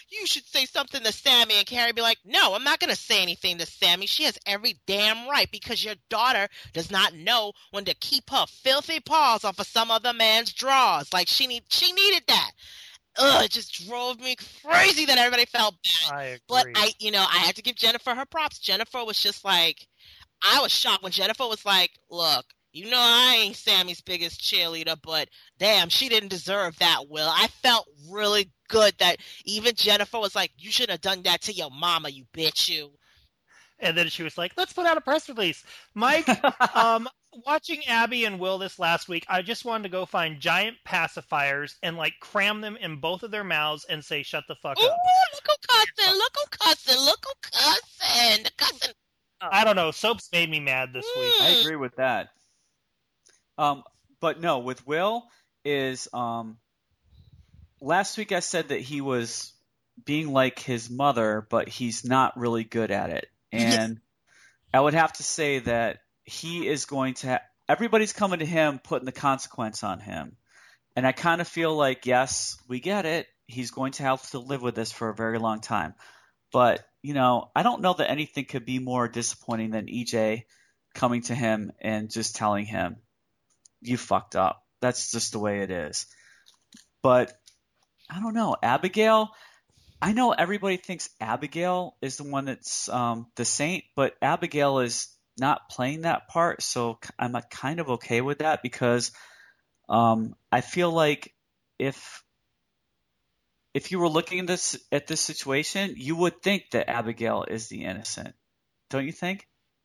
say something to Sammy and Carrie be like, no, I'm not going to say anything to Sammy. She has every damn right because your daughter does not know when to keep her filthy paws off of some other man's drawers. Like, she need she needed that. Ugh, it just drove me crazy that everybody felt bad. I agree. But I, you know, I had to give Jennifer her props. Jennifer was just like, I was shocked when Jennifer was like, look, you know I ain't Sammy's biggest cheerleader, but damn, she didn't deserve that, Will. I felt really good that even Jennifer was like, you shouldn't have done that to your mama, you bitch, you. And then she was like, let's put out a press release. Mike, um, watching Abby and Will this last week, I just wanted to go find giant pacifiers and, like, cram them in both of their mouths and say, shut the fuck Ooh, up. look who cussing, look who cussing, look who cussing, the cussing. I don't know. Soaps made me mad this week. I agree with that. Um, but no, with Will is um, last week I said that he was being like his mother, but he's not really good at it. And I would have to say that he is going to ha- – everybody's coming to him putting the consequence on him. And I kind of feel like, yes, we get it. He's going to have to live with this for a very long time. But, you know, I don't know that anything could be more disappointing than E J coming to him and just telling him, you fucked up. That's just the way it is. But I don't know. Abigail, I know everybody thinks Abigail is the one that's um, the saint, but Abigail is not playing that part. So I'm uh, kind of okay with that because um, I feel like if if you were looking at this at this situation, you would think that Abigail is the innocent. Don't you think?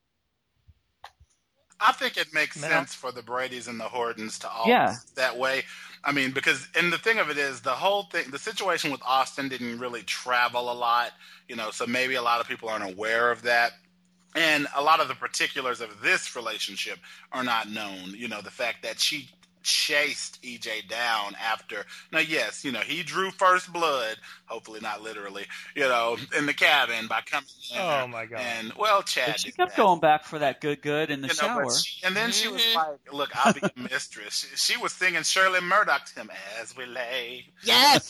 I think it makes No. sense for the Bradys and the Hortons to all Yeah. that way. I mean, because, and the thing of it is, the whole thing, the situation with Austin didn't really travel a lot, you know, so maybe a lot of people aren't aware of that. And a lot of the particulars of this relationship are not known. You know, the fact that she chased E J down after, now, yes, you know, he drew first blood, hopefully not literally, you know, in the cabin by coming in. Oh, my God. And, well, Chad But she did kept that. going back for that good good in the You know, shower. but she, and then she was Mhm. like, look, I'll be your mistress. She, she was singing Shirley Murdoch to him, as we lay. Yes.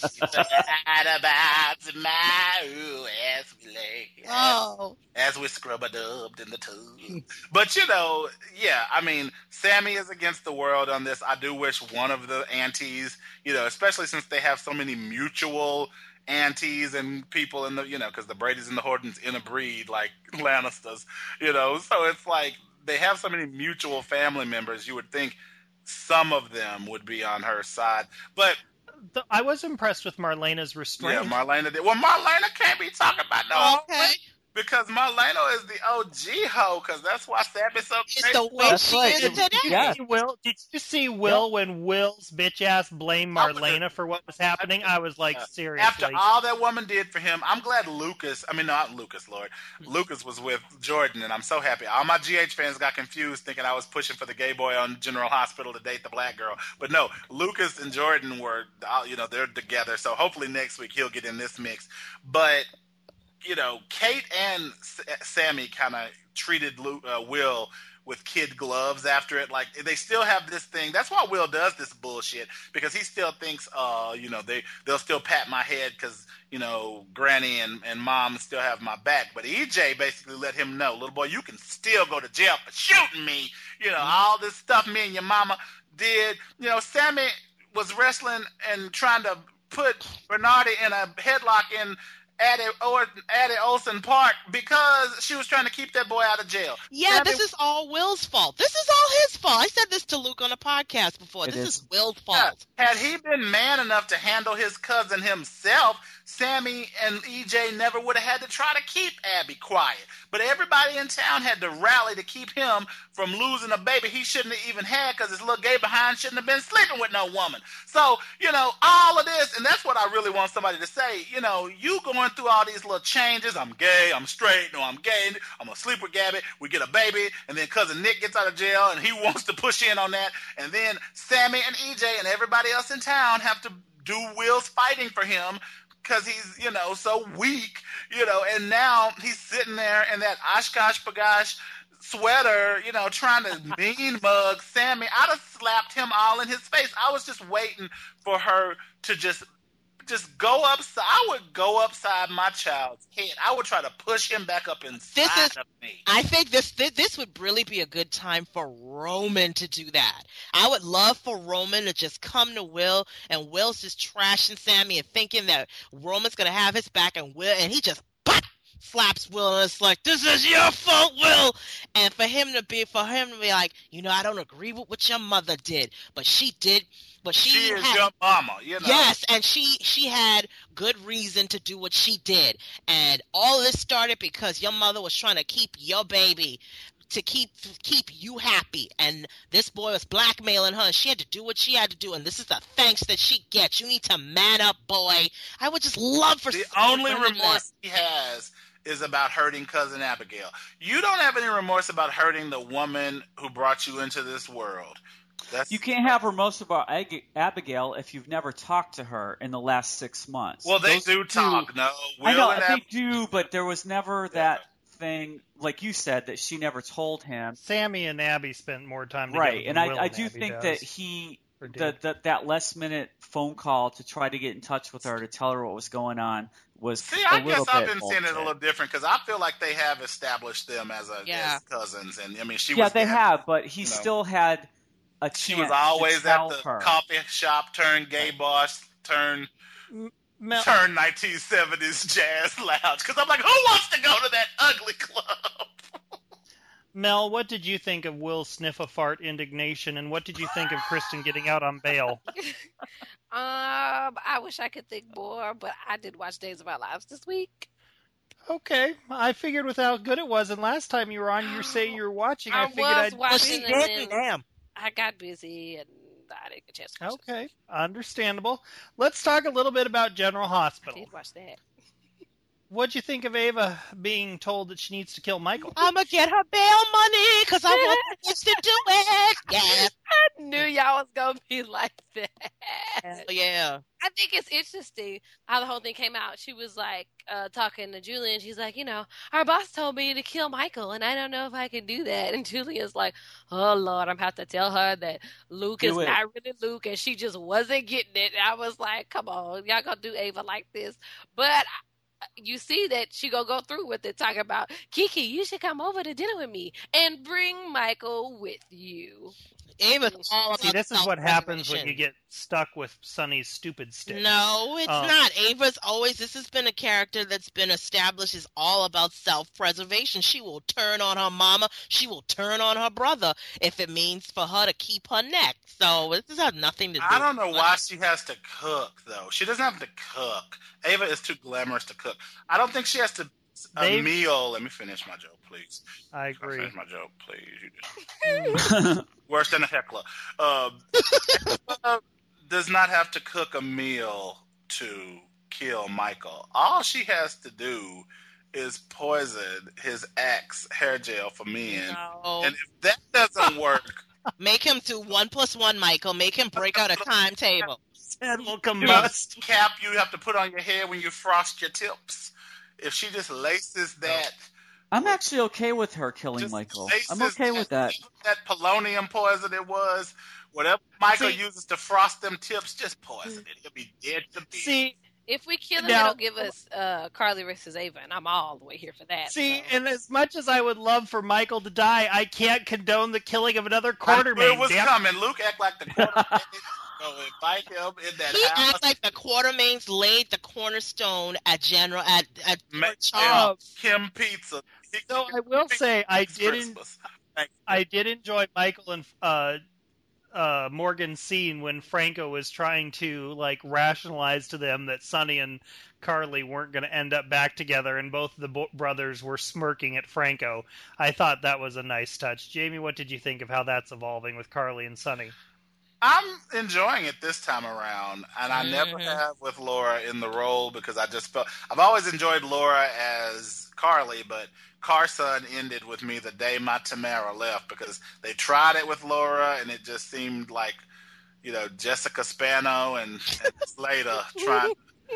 Right about tomorrow, as we lay. Oh. As we scrub-a-dubbed in the tub. But, you know, yeah, I mean, Sammy is against the world on this. I do wish one of the aunties, you know, especially since they have so many mutual aunties and people in the, you know, because the Bradys and the Hortons interbreed like Lannisters, you know, so it's like they have so many mutual family members, you would think some of them would be on her side. But The- I was impressed with Marlena's restraint. yeah, Marlena did. Well, Marlena can't be talking about no Okay. because Marlena is the O G hoe, because that's why Sammy's so It's crazy. the way That's she right. is It- today. Did you Yeah. see Will? Did you see Will when Will's bitch ass blamed I was- Marlena for what was happening? I was like, Uh, seriously. After all that woman did for him, I'm glad Lucas, I mean, not Lucas, Lord. Lucas was with Jordan, and I'm so happy. All my G H fans got confused thinking I was pushing for the gay boy on General Hospital to date the black girl. But no, Lucas and Jordan were, uh, you know, they're together. So hopefully next week he'll get in this mix. But, you know, Kate and S- Sammy kind of treated Lu- uh, Will with kid gloves after it. Like, they still have this thing. That's why Will does this bullshit, because he still thinks, uh, you know, they, they'll still pat my head because, you know, Granny and, and Mom still have my back. But E J basically let him know, little boy, you can still go to jail for shooting me. You know, all this stuff me and your mama did. You know, Sammy was wrestling and trying to put Bernardi in a headlock in Addie, or Addie Olsen Park because she was trying to keep that boy out of jail. Yeah, Sammy- this is all Will's fault. This is all his fault. I said this to Luke on a podcast before. It this is. is Will's Yeah. fault. Had he been man enough to handle his cousin himself, Sammy and E J never would have had to try to keep Abby quiet. But everybody in town had to rally to keep him from losing a baby he shouldn't have even had because his little gay behind shouldn't have been sleeping with no woman. So, you know, all of this, and that's what I really want somebody to say, you know, you going through all these little changes. I'm gay, I'm straight, no, I'm gay, I'm going to sleep with Gabby, we get a baby, and then cousin Nick gets out of jail and he wants to push in on that. And then Sammy and E J and everybody else in town have to do Will's fighting for him because he's, you know, so weak, you know, and now he's sitting there in that Oshkosh Bagosh sweater, you know, trying to mean mug Sammy. I'd have slapped him all in his face. I was just waiting for her to just just go upside. I would go upside my child's head. I would try to push him back up inside This is, of me. I think this, this this would really be a good time for Roman to do that. I would love for Roman to just come to Will, and Will's just trashing Sammy and thinking that Roman's gonna have his back, and Will, and he just pop, slaps Will, and it's like, this is your fault, Will. And for him to be, for him to be like, you know, I don't agree with what your mother did, but she did. But she, She is had, your mama, you know. yes, and she she had good reason to do what she did, and all this started because your mother was trying to keep your baby, to keep keep you happy, and this boy was blackmailing her, and she had to do what she had to do, and this is the thanks that she gets. You need to man up, boy. I would just love for The someone only to do remorse he has is about hurting cousin Abigail. You don't have any remorse about hurting the woman who brought you into this world. That's You can't have remorse about Ag- Abigail if you've never talked to her in the last six months. Well, they Those do two- talk. No, Will I know and they Ab- do, but there was never Yeah. that thing, like you said, that she never told him. Sammy and Abby spent more time together. Right, than and Will I, I do Abby think does, that he or did. the, the that last minute phone call to try to get in touch with her to tell her what was going on was See, a I little guess I've bit been seeing it a bullshit. little different because I feel like they have established them as a Yeah. as cousins, and I mean, she Yeah, was they there. have, but he you know. still had a chance She was always to at tell the her. coffee shop, turn gay boss, turn Mel, turn nineteen seventies jazz lounge. Because I'm like, who wants to go to that ugly club? Mel, what did you think of Will's sniff a fart indignation, and what did you think of Kristen getting out on bail? Um, I wish I could think more, but I did watch Days of Our Lives this week. Okay, I figured with how good it was, and last time you were on, you were saying you were watching. I, I figured was I'd. Well, watching she and did then me, damn. I got busy and I didn't get a chance to watch it. Okay, understandable. Let's talk a little bit about General I Hospital. did watch that. What'd you think of Ava being told that she needs to kill Michael? I'm gonna get her bail money because I want this to do it. Yeah, I knew y'all was gonna be like that. hell yeah. I think it's interesting how the whole thing came out. She was like uh, talking to Julian. She's like, you know, our boss told me to kill Michael, and I don't know if I can do that. And Julian's like, oh Lord, I'm have to tell her that Luke Do is it. not really Luke, and she just wasn't getting it. And I was like, come on, y'all gonna do Ava like this? But you see that she gonna go through with it, talking about Kiki, you should come over to dinner with me and bring Michael with you. Ava's all about See, this is what happens when self-preservation. you get stuck with Sonny's stupid stick. No, it's Um, not. Ava's always, this has been a character that's been established is all about self-preservation. She will turn on her mama. She will turn on her brother if it means for her to keep her neck. So this has nothing to do I don't know with why money. she has to cook, though. She doesn't have to cook. Ava is too glamorous to cook. I don't think she has to. A They- meal. Let me finish my joke, please. I Can I agree. finish my joke, please. You just... Worse than a heckler. Um, Ava does not have to cook a meal to kill Michael. All she has to do is poison his Axe hair gel for men. No. And if that doesn't work, Make him do one plus one, Michael. Make him break out a timetable. Head will you combust. cap you have to put on your head when you frost your tips. If she just laces that, I'm actually okay with her killing just Michael. laces I'm okay with that. That polonium poison it was, whatever Michael See- uses to frost them tips, just poison it. He'll be dead to be. See, If we kill him, Now- it'll give us uh, Carly versus Ava, and I'm all the way here for that. see, so. and as much as I would love for Michael to die, I can't condone the killing of another I knew Quartermain. it was damn- coming. Luke act like the quartermain. So invite him in that He house. acts like the Quartermains laid the cornerstone at General at at Ma- Fort Charles. Kim Pizza. So I will say I It's did. En- Christmas. Thank you. I did enjoy Michael and uh, uh, Morgan's scene when Franco was trying to like rationalize to them that Sonny and Carly weren't going to end up back together, and both the bo- brothers were smirking at Franco. I thought that was a nice touch. Jamie, what did you think of how that's evolving with Carly and Sonny? I'm enjoying it this time around, and I never Mhm. have with Laura in the role because I just felt I've always enjoyed Laura as Carly, but Carson ended with me the day my Tamara left because they tried it with Laura and it just seemed like, you know, Jessica Spano and, and Slater trying.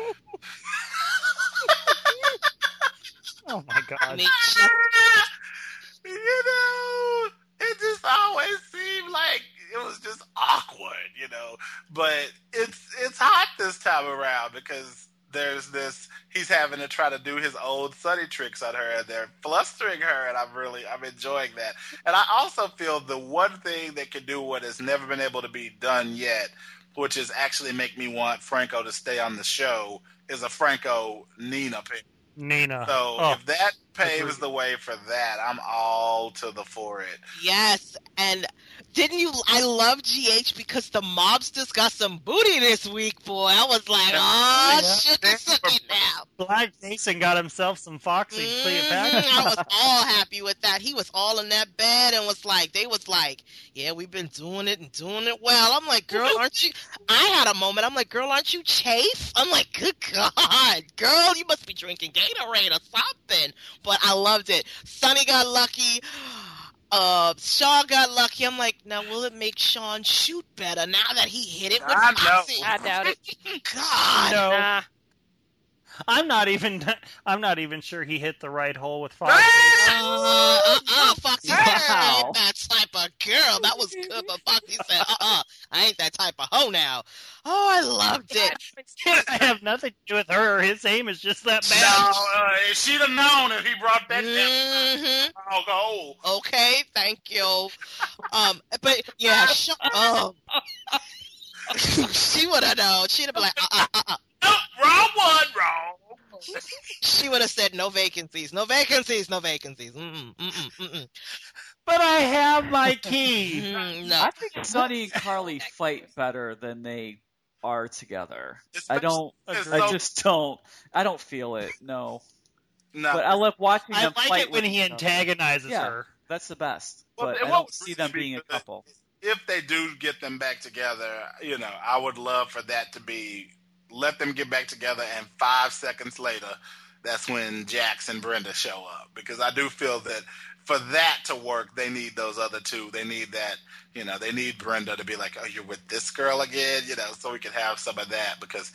Oh my I God! mean, just- You know, it just always seemed like it was just awkward, you know. But it's it's hot this time time around because there's this, he's having to try to do his old Sunny tricks on her, and they're flustering her, and I'm really, I'm enjoying that. And I also feel the one thing that can do what has never been able to be done yet, which is actually make me want Franco to stay on the show, is a Franco Nina pick. Nina. So Oh, if that paves the way for that, I'm all to the for it. Yes, and didn't you? I love G H because the mobsters got some booty this week, boy. I was like, oh, Yeah. shit, this sucky now. Black Jason got himself some Foxy Mhm, Cleopatra. I was all happy with that. He was all in that bed and was like, they was like, yeah, we've been doing it and doing it well. I'm like, girl, aren't you? I had a moment. I'm like, girl, aren't you Chase? I'm like, good God, girl, you must be drinking Gatorade or something. But I loved it. Sonny got lucky. Uh, Shaw got lucky. I'm like, now will it make Sean shoot better now that he hit it with I know. Foxy? I doubt it. God. No. Nah. I'm not even. I'm not even sure he hit the right hole with Foxy. Uh, uh, uh, Foxy Wow. said, I ain't that type of girl. That was good, but Foxy said, uh-uh, I ain't that type of hoe now. Oh, I loved it. I have nothing to do with her. His aim is just that No, bad. uh, she'd have known if he brought that Mhm. down. Oh, Okay, thank you. Um, but yeah, sh- oh. She would have known. She'd have been like, uh, uh, uh, uh. no, wrong one, wrong. She would have said, no vacancies, no vacancies, no vacancies. Mm-mm, mm-mm, mm-mm. But I have my key. Mm, no. I think Sonny and Carly fight better than they are together. I don't. It's I so- just don't. I don't feel it. No. No. But I love watching I them like fight it when with he each other. antagonizes Yeah. her. That's the best. Well, But it I don't won't see them really being a be good. couple. If they do get them back together, you know, I would love for that to be, let them get back together, and five seconds later, that's when Jax and Brenda show up. Because I do feel that for that to work, they need those other two. They need that, you know, they need Brenda to be like, oh, you're with this girl again, you know, so we can have some of that. Because,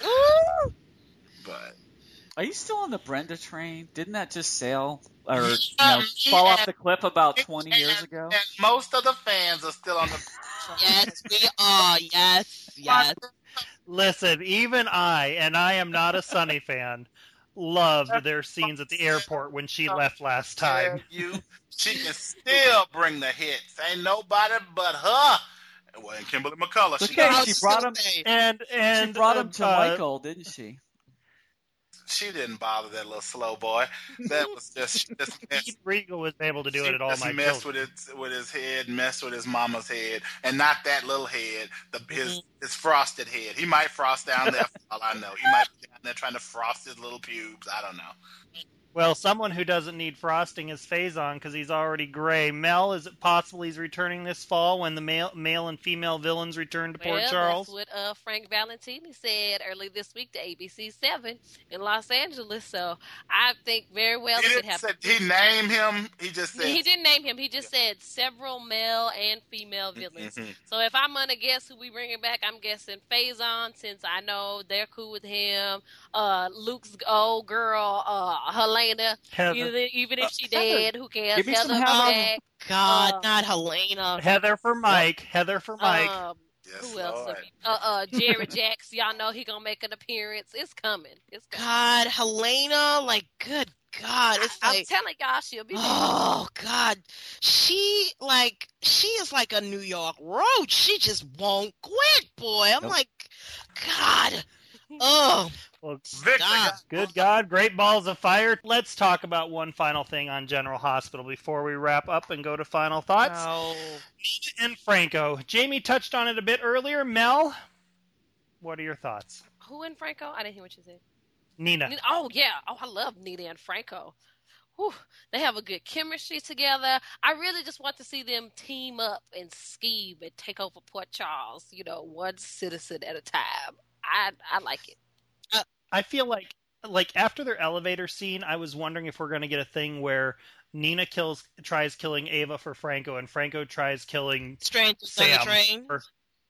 but Are you still on the Brenda train? Didn't that just sail or you know, fall off the cliff about twenty years ago? and most of the fans are still on the. Yes, we are. Yes, yes. Listen, even I, and I am not a Sunny fan, loved their scenes at the airport when she left last time. You, she can still bring the hits. Ain't nobody but her. Well, and Kimberly McCullough. She, Okay, got- she brought him. And and She brought him to uh, Michael, didn't she? she didn't bother that little slow boy. That was just, she just messed, Pete Regal was able to do she it at all just my messed children. with his with his head, messed with his mama's head, and not that little head. The his his frosted head. He might frost down there. For all I know, he might be down there trying to frost his little pubes. I don't know. Well, someone who doesn't need frosting is Faison because he's already gray. Mel, is it possible he's returning this fall when the male, male and female villains return to Port Well, Charles? that's what uh, Frank Valentini said early this week to A B C seven in Los Angeles. So I think very well He it could didn't happen. say, he named him. He just said He didn't name him. He just said several male and female villains. Mhm. So if I'm gonna guess who we bringing back, I'm guessing Faison, since I know they're cool with him. Uh, Luke's old girl, uh, Helena. Heather, Either, even if she Uh, Heather. dead, who cares? Give me some Heather Heather. back. God, Uh, not Helena. Heather for Mike. Heather for Mike. Um, Yes, who else? Lord. Uh, uh, Jerry Jacks. Y'all know he gonna make an appearance. It's coming. It's coming. God, Helena. Like, good God, it's I'm like. telling y'all, she'll be back. Oh God, she like she is like a New York roach. She just won't quit, boy. I'm Nope. like, God, oh Well, Victor, God. good God, great balls of fire. Let's talk about one final thing on General Hospital before we wrap up and go to final thoughts. no. And Franco. Jamie touched on it a bit earlier. Mel, what are your thoughts? Who in Franco? I didn't hear what you said. Nina. Nina- Oh yeah. Oh, I love Nina and Franco. Whew. They have a good chemistry together. I really just want to see them team up and scheme and take over Port Charles. You know, one citizen at a time. I I like it. I feel like like after their elevator scene, I was wondering if we're going to get a thing where Nina kills tries killing Ava for Franco and Franco tries killing Strangers on the Sam train. for,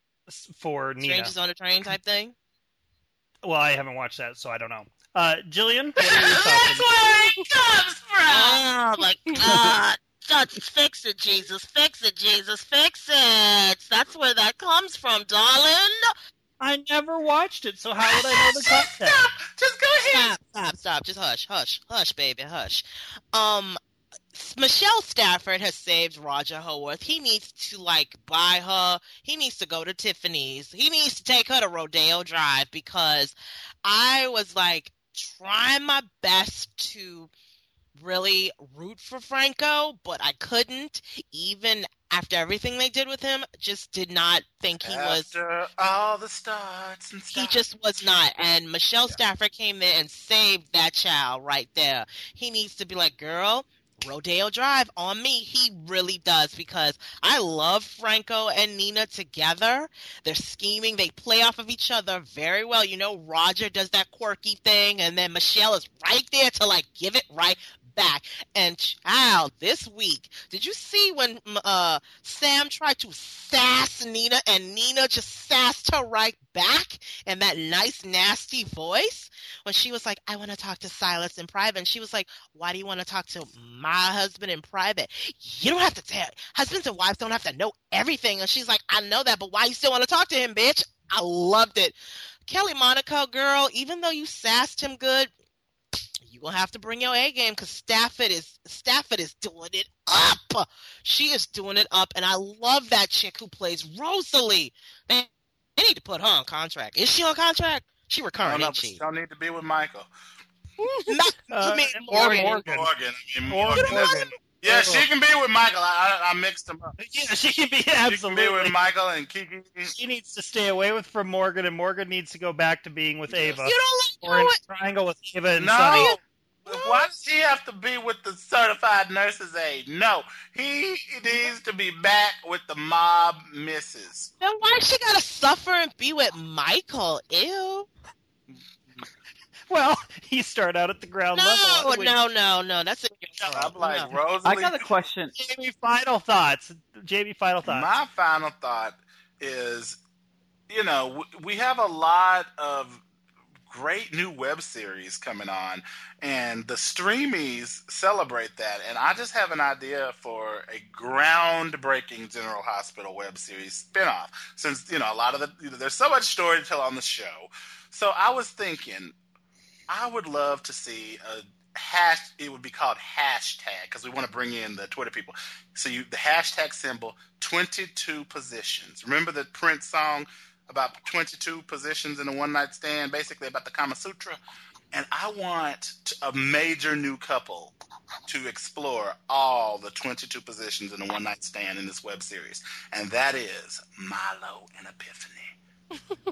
for Nina. Strangers on the train type thing. Well, I haven't watched that, so I don't know. Uh, Jillian, what are your thoughts? where it comes from. Oh my God. God, fix it, Jesus. Fix it, Jesus. Fix it. That's where that comes from, darling. I never watched it, so how would I know the context? Stop! Just go ahead. Stop, stop, stop. Just hush, hush, hush, baby, hush. Um, Michelle Stafford has saved Roger Howarth. He needs to, like, buy her. He needs to go to Tiffany's. He needs to take her to Rodeo Drive because I was, like, trying my best to really root for Franco, but I couldn't. Even after everything they did with him, just did not think he was. After all the starts and He stuff. just was not. And Michelle Stafford came in and saved that child right there. He needs to be like, girl, Rodeo Drive on me. He really does, because I love Franco and Nina together. They're scheming. They play off of each other very well. You know, Roger does that quirky thing, and then Michelle is right there to, like, give it right back. And child, this week, did you see when uh Sam tried to sass Nina and Nina just sassed her right back in that nice nasty voice when she was like, I want to talk to Silas in private, and she was like, why do you want to talk to my husband in private? You don't have to tell. Husbands and wives don't have to know everything. And she's like, I know that, but why you still want to talk to him, bitch? I loved it. Kelly Monaco, girl, even though you sassed him good, you're going to have to bring your A game, because Stafford is Stafford is doing it up. She is doing it up, and I love that chick who plays Rosalie. They, they need to put her on contract. Is she on contract? She recurring, don't, ain't she? don't need to be with Michael. Not, Uh, you mean or Morgan. Morgan. Morgan. I mean, Or Morgan. Morgan. Yeah, she can be with Michael. I, I, I mixed them up. Yeah, she can be She can absolutely. be with Michael and Kiki. She needs to stay away with from Morgan, and Morgan needs to go back to being with Ava. You don't Or like in know a triangle with Ava and No. Sonny. Why does he have to be with the certified nurse's aide? No, he needs to be back with the mob missus. Then why she gotta suffer and be with Michael? Ew. Well, he started out at the ground No, level. no, no, no. That's a I'm like, no. Rosalie. I got a question. Jamie, final thoughts. Jamie, final thoughts. My final thought is, you know, w- we have a lot of great new web series coming on, and the Streamies celebrate that. And I just have an idea for a groundbreaking General Hospital web series spinoff, since, you know, a lot of the, you know, there's so much story to tell on the show. So I was thinking, I would love to see a hash. It would be called hashtag, because we want to bring in the Twitter people. So you, the hashtag symbol, twenty-two positions. Remember the Prince song about twenty-two positions in a one night stand, basically about the Kama Sutra? And I want a major new couple to explore all the twenty-two positions in a one night stand in this web series. And that is Milo and Epiphany.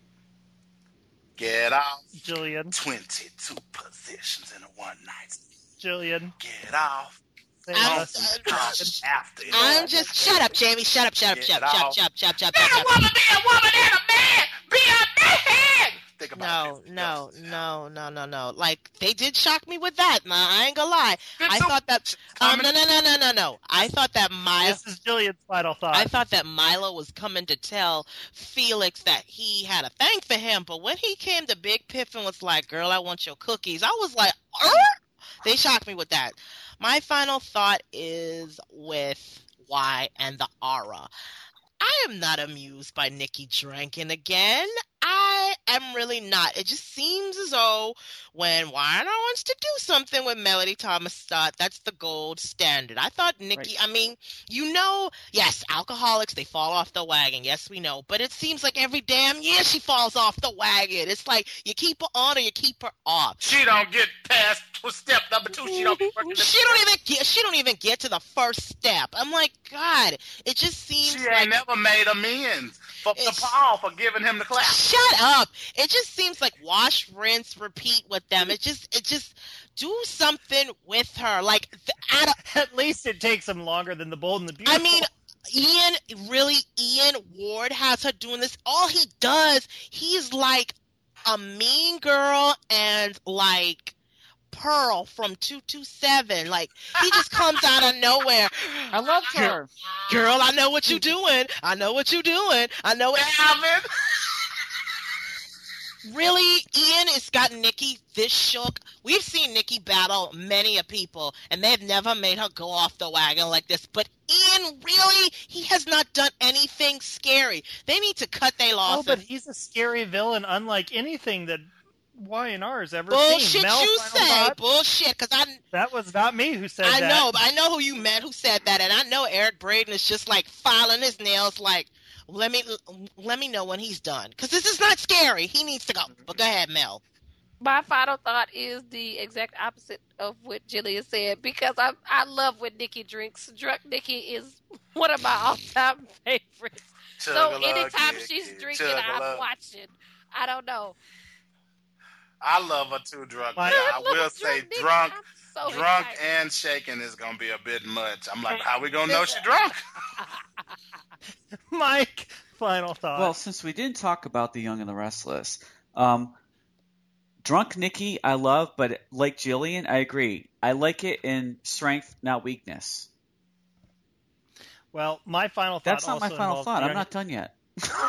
Get off. Jillian. twenty-two positions in a one night stand. Jillian. Get off. I'm, Us. After it. I'm just shut up, Jamie. Shut up, shut up, Get shut up, shut up, off. shut up, shut up, shut up, Be shut a up. woman, be a woman and a man! Be a man! Think about No, it. no, no, no, no, no. Like, they did shock me with that, man. I ain't gonna lie. I thought that. Um, no, no, no, no, no, no. I thought that Milo. This is Jillian's final thought. I thought that Milo was coming to tell Felix that he had a thing for him, but when he came to Big Piff and was like, "Girl, I want your cookies," I was like, "Er?" They shocked me with that. My final thought is with Y and the Aura. I am not amused by Nikki drinking again. I am really not. It just seems as though when Warner wants to do something with Melody Thomas Stott, that's the gold standard. I thought Nikki, Right. I mean, you know, yes, alcoholics, they fall off the wagon. Yes, we know. But it seems like every damn year she falls off the wagon. It's like you keep her on or you keep her off. She don't get past step number two. She don't be working. the- She don't even get. She don't even get to the first step. I'm like, God, it just seems She like ain't never made amends for, for It's- Paul for giving him the clap. Shut up! It just seems like wash, rinse, repeat with them. It just, it just do something with her. Like, the, out of, At least it takes him longer than the Bold and the Beautiful. I mean, Ian, really, Ian Ward has her doing this. All he does, he's like a mean girl and like Pearl from two two seven. Like, he just comes out of nowhere. I loved her. Girl, I know what you doing. I know what you doing. I know it. Alvin. Really, Ian has got Nikki this shook? We've seen Nikki battle many a people, and they've never made her go off the wagon like this. But Ian, really? He has not done anything scary. They need to cut their Oh, losses. but he's a scary villain, unlike anything that Y and R has ever Bullshit seen. Mel, you final say. thought? Bullshit, because I... That was not me who said I that. know, but I know who you meant who said that, and I know Eric Braeden is just like filing his nails like, let me let me know when he's done. Because this is not scary. He needs to go. But go ahead, Mel. My final thought is the exact opposite of what Jillian said, because I I love when Nikki drinks. Drunk Nikki is one of my all-time favorites. So Chug-a-lug, anytime Nikki, she's drinking, chug-a-lug. I'm watching. I don't know. I love her too, drunk. My- I I love will say Nikki. drunk, I'm so drunk excited. and shaking is gonna be a bit much. I'm like, how we gonna know she drunk? Mike, final thought. Well, since we didn't talk about The Young and the Restless, um, Drunk Nikki I love, but like Jillian, I agree. I like it in strength, not weakness. Well, my final thought That's not my also final involves thought. young- I'm not done yet.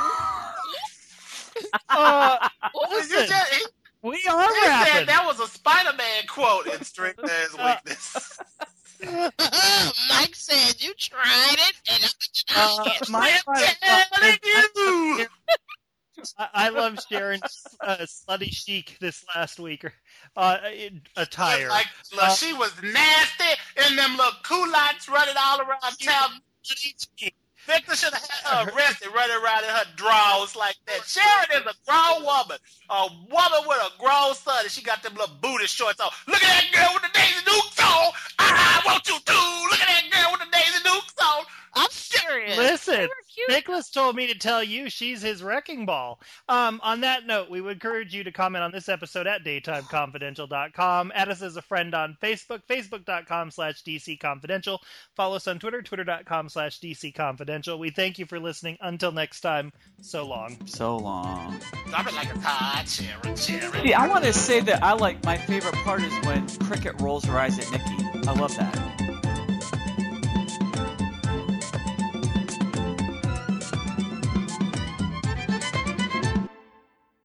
Uh, You listen, just- he- we are he said rapping. that was a Spider-Man quote in strength as weakness. Mike said you tried it, and I'm Uh, my I'm final thought telling is- you. I, I love Sharon's uh, slutty chic this last week uh, attire. Like, look, Uh, she was nasty, and them little culottes running all around town. Victor should have had her arrested running around in her drawers like that. Sharon is a grown woman, a woman with a grown son, and she got them little booty shorts on. Look at that girl with the Daisy Dukes on. I want you to. Look at that girl with the Daisy Dukes on. I'm serious. Listen, They were cute. Nicholas told me to tell you she's his wrecking ball. Um, on that note, we would encourage you to comment on this episode at daytime confidential dot com. Add us as a friend on Facebook, facebook.com slash dcconfidential. Follow us on Twitter, twitter.com slash dcconfidential. We thank you for listening. Until next time, so long. So long. Drop it like a Todd, Sharon, Sharon. See, I want to say that I like my favorite part is when Cricket rolls her eyes at Nikki. I love that.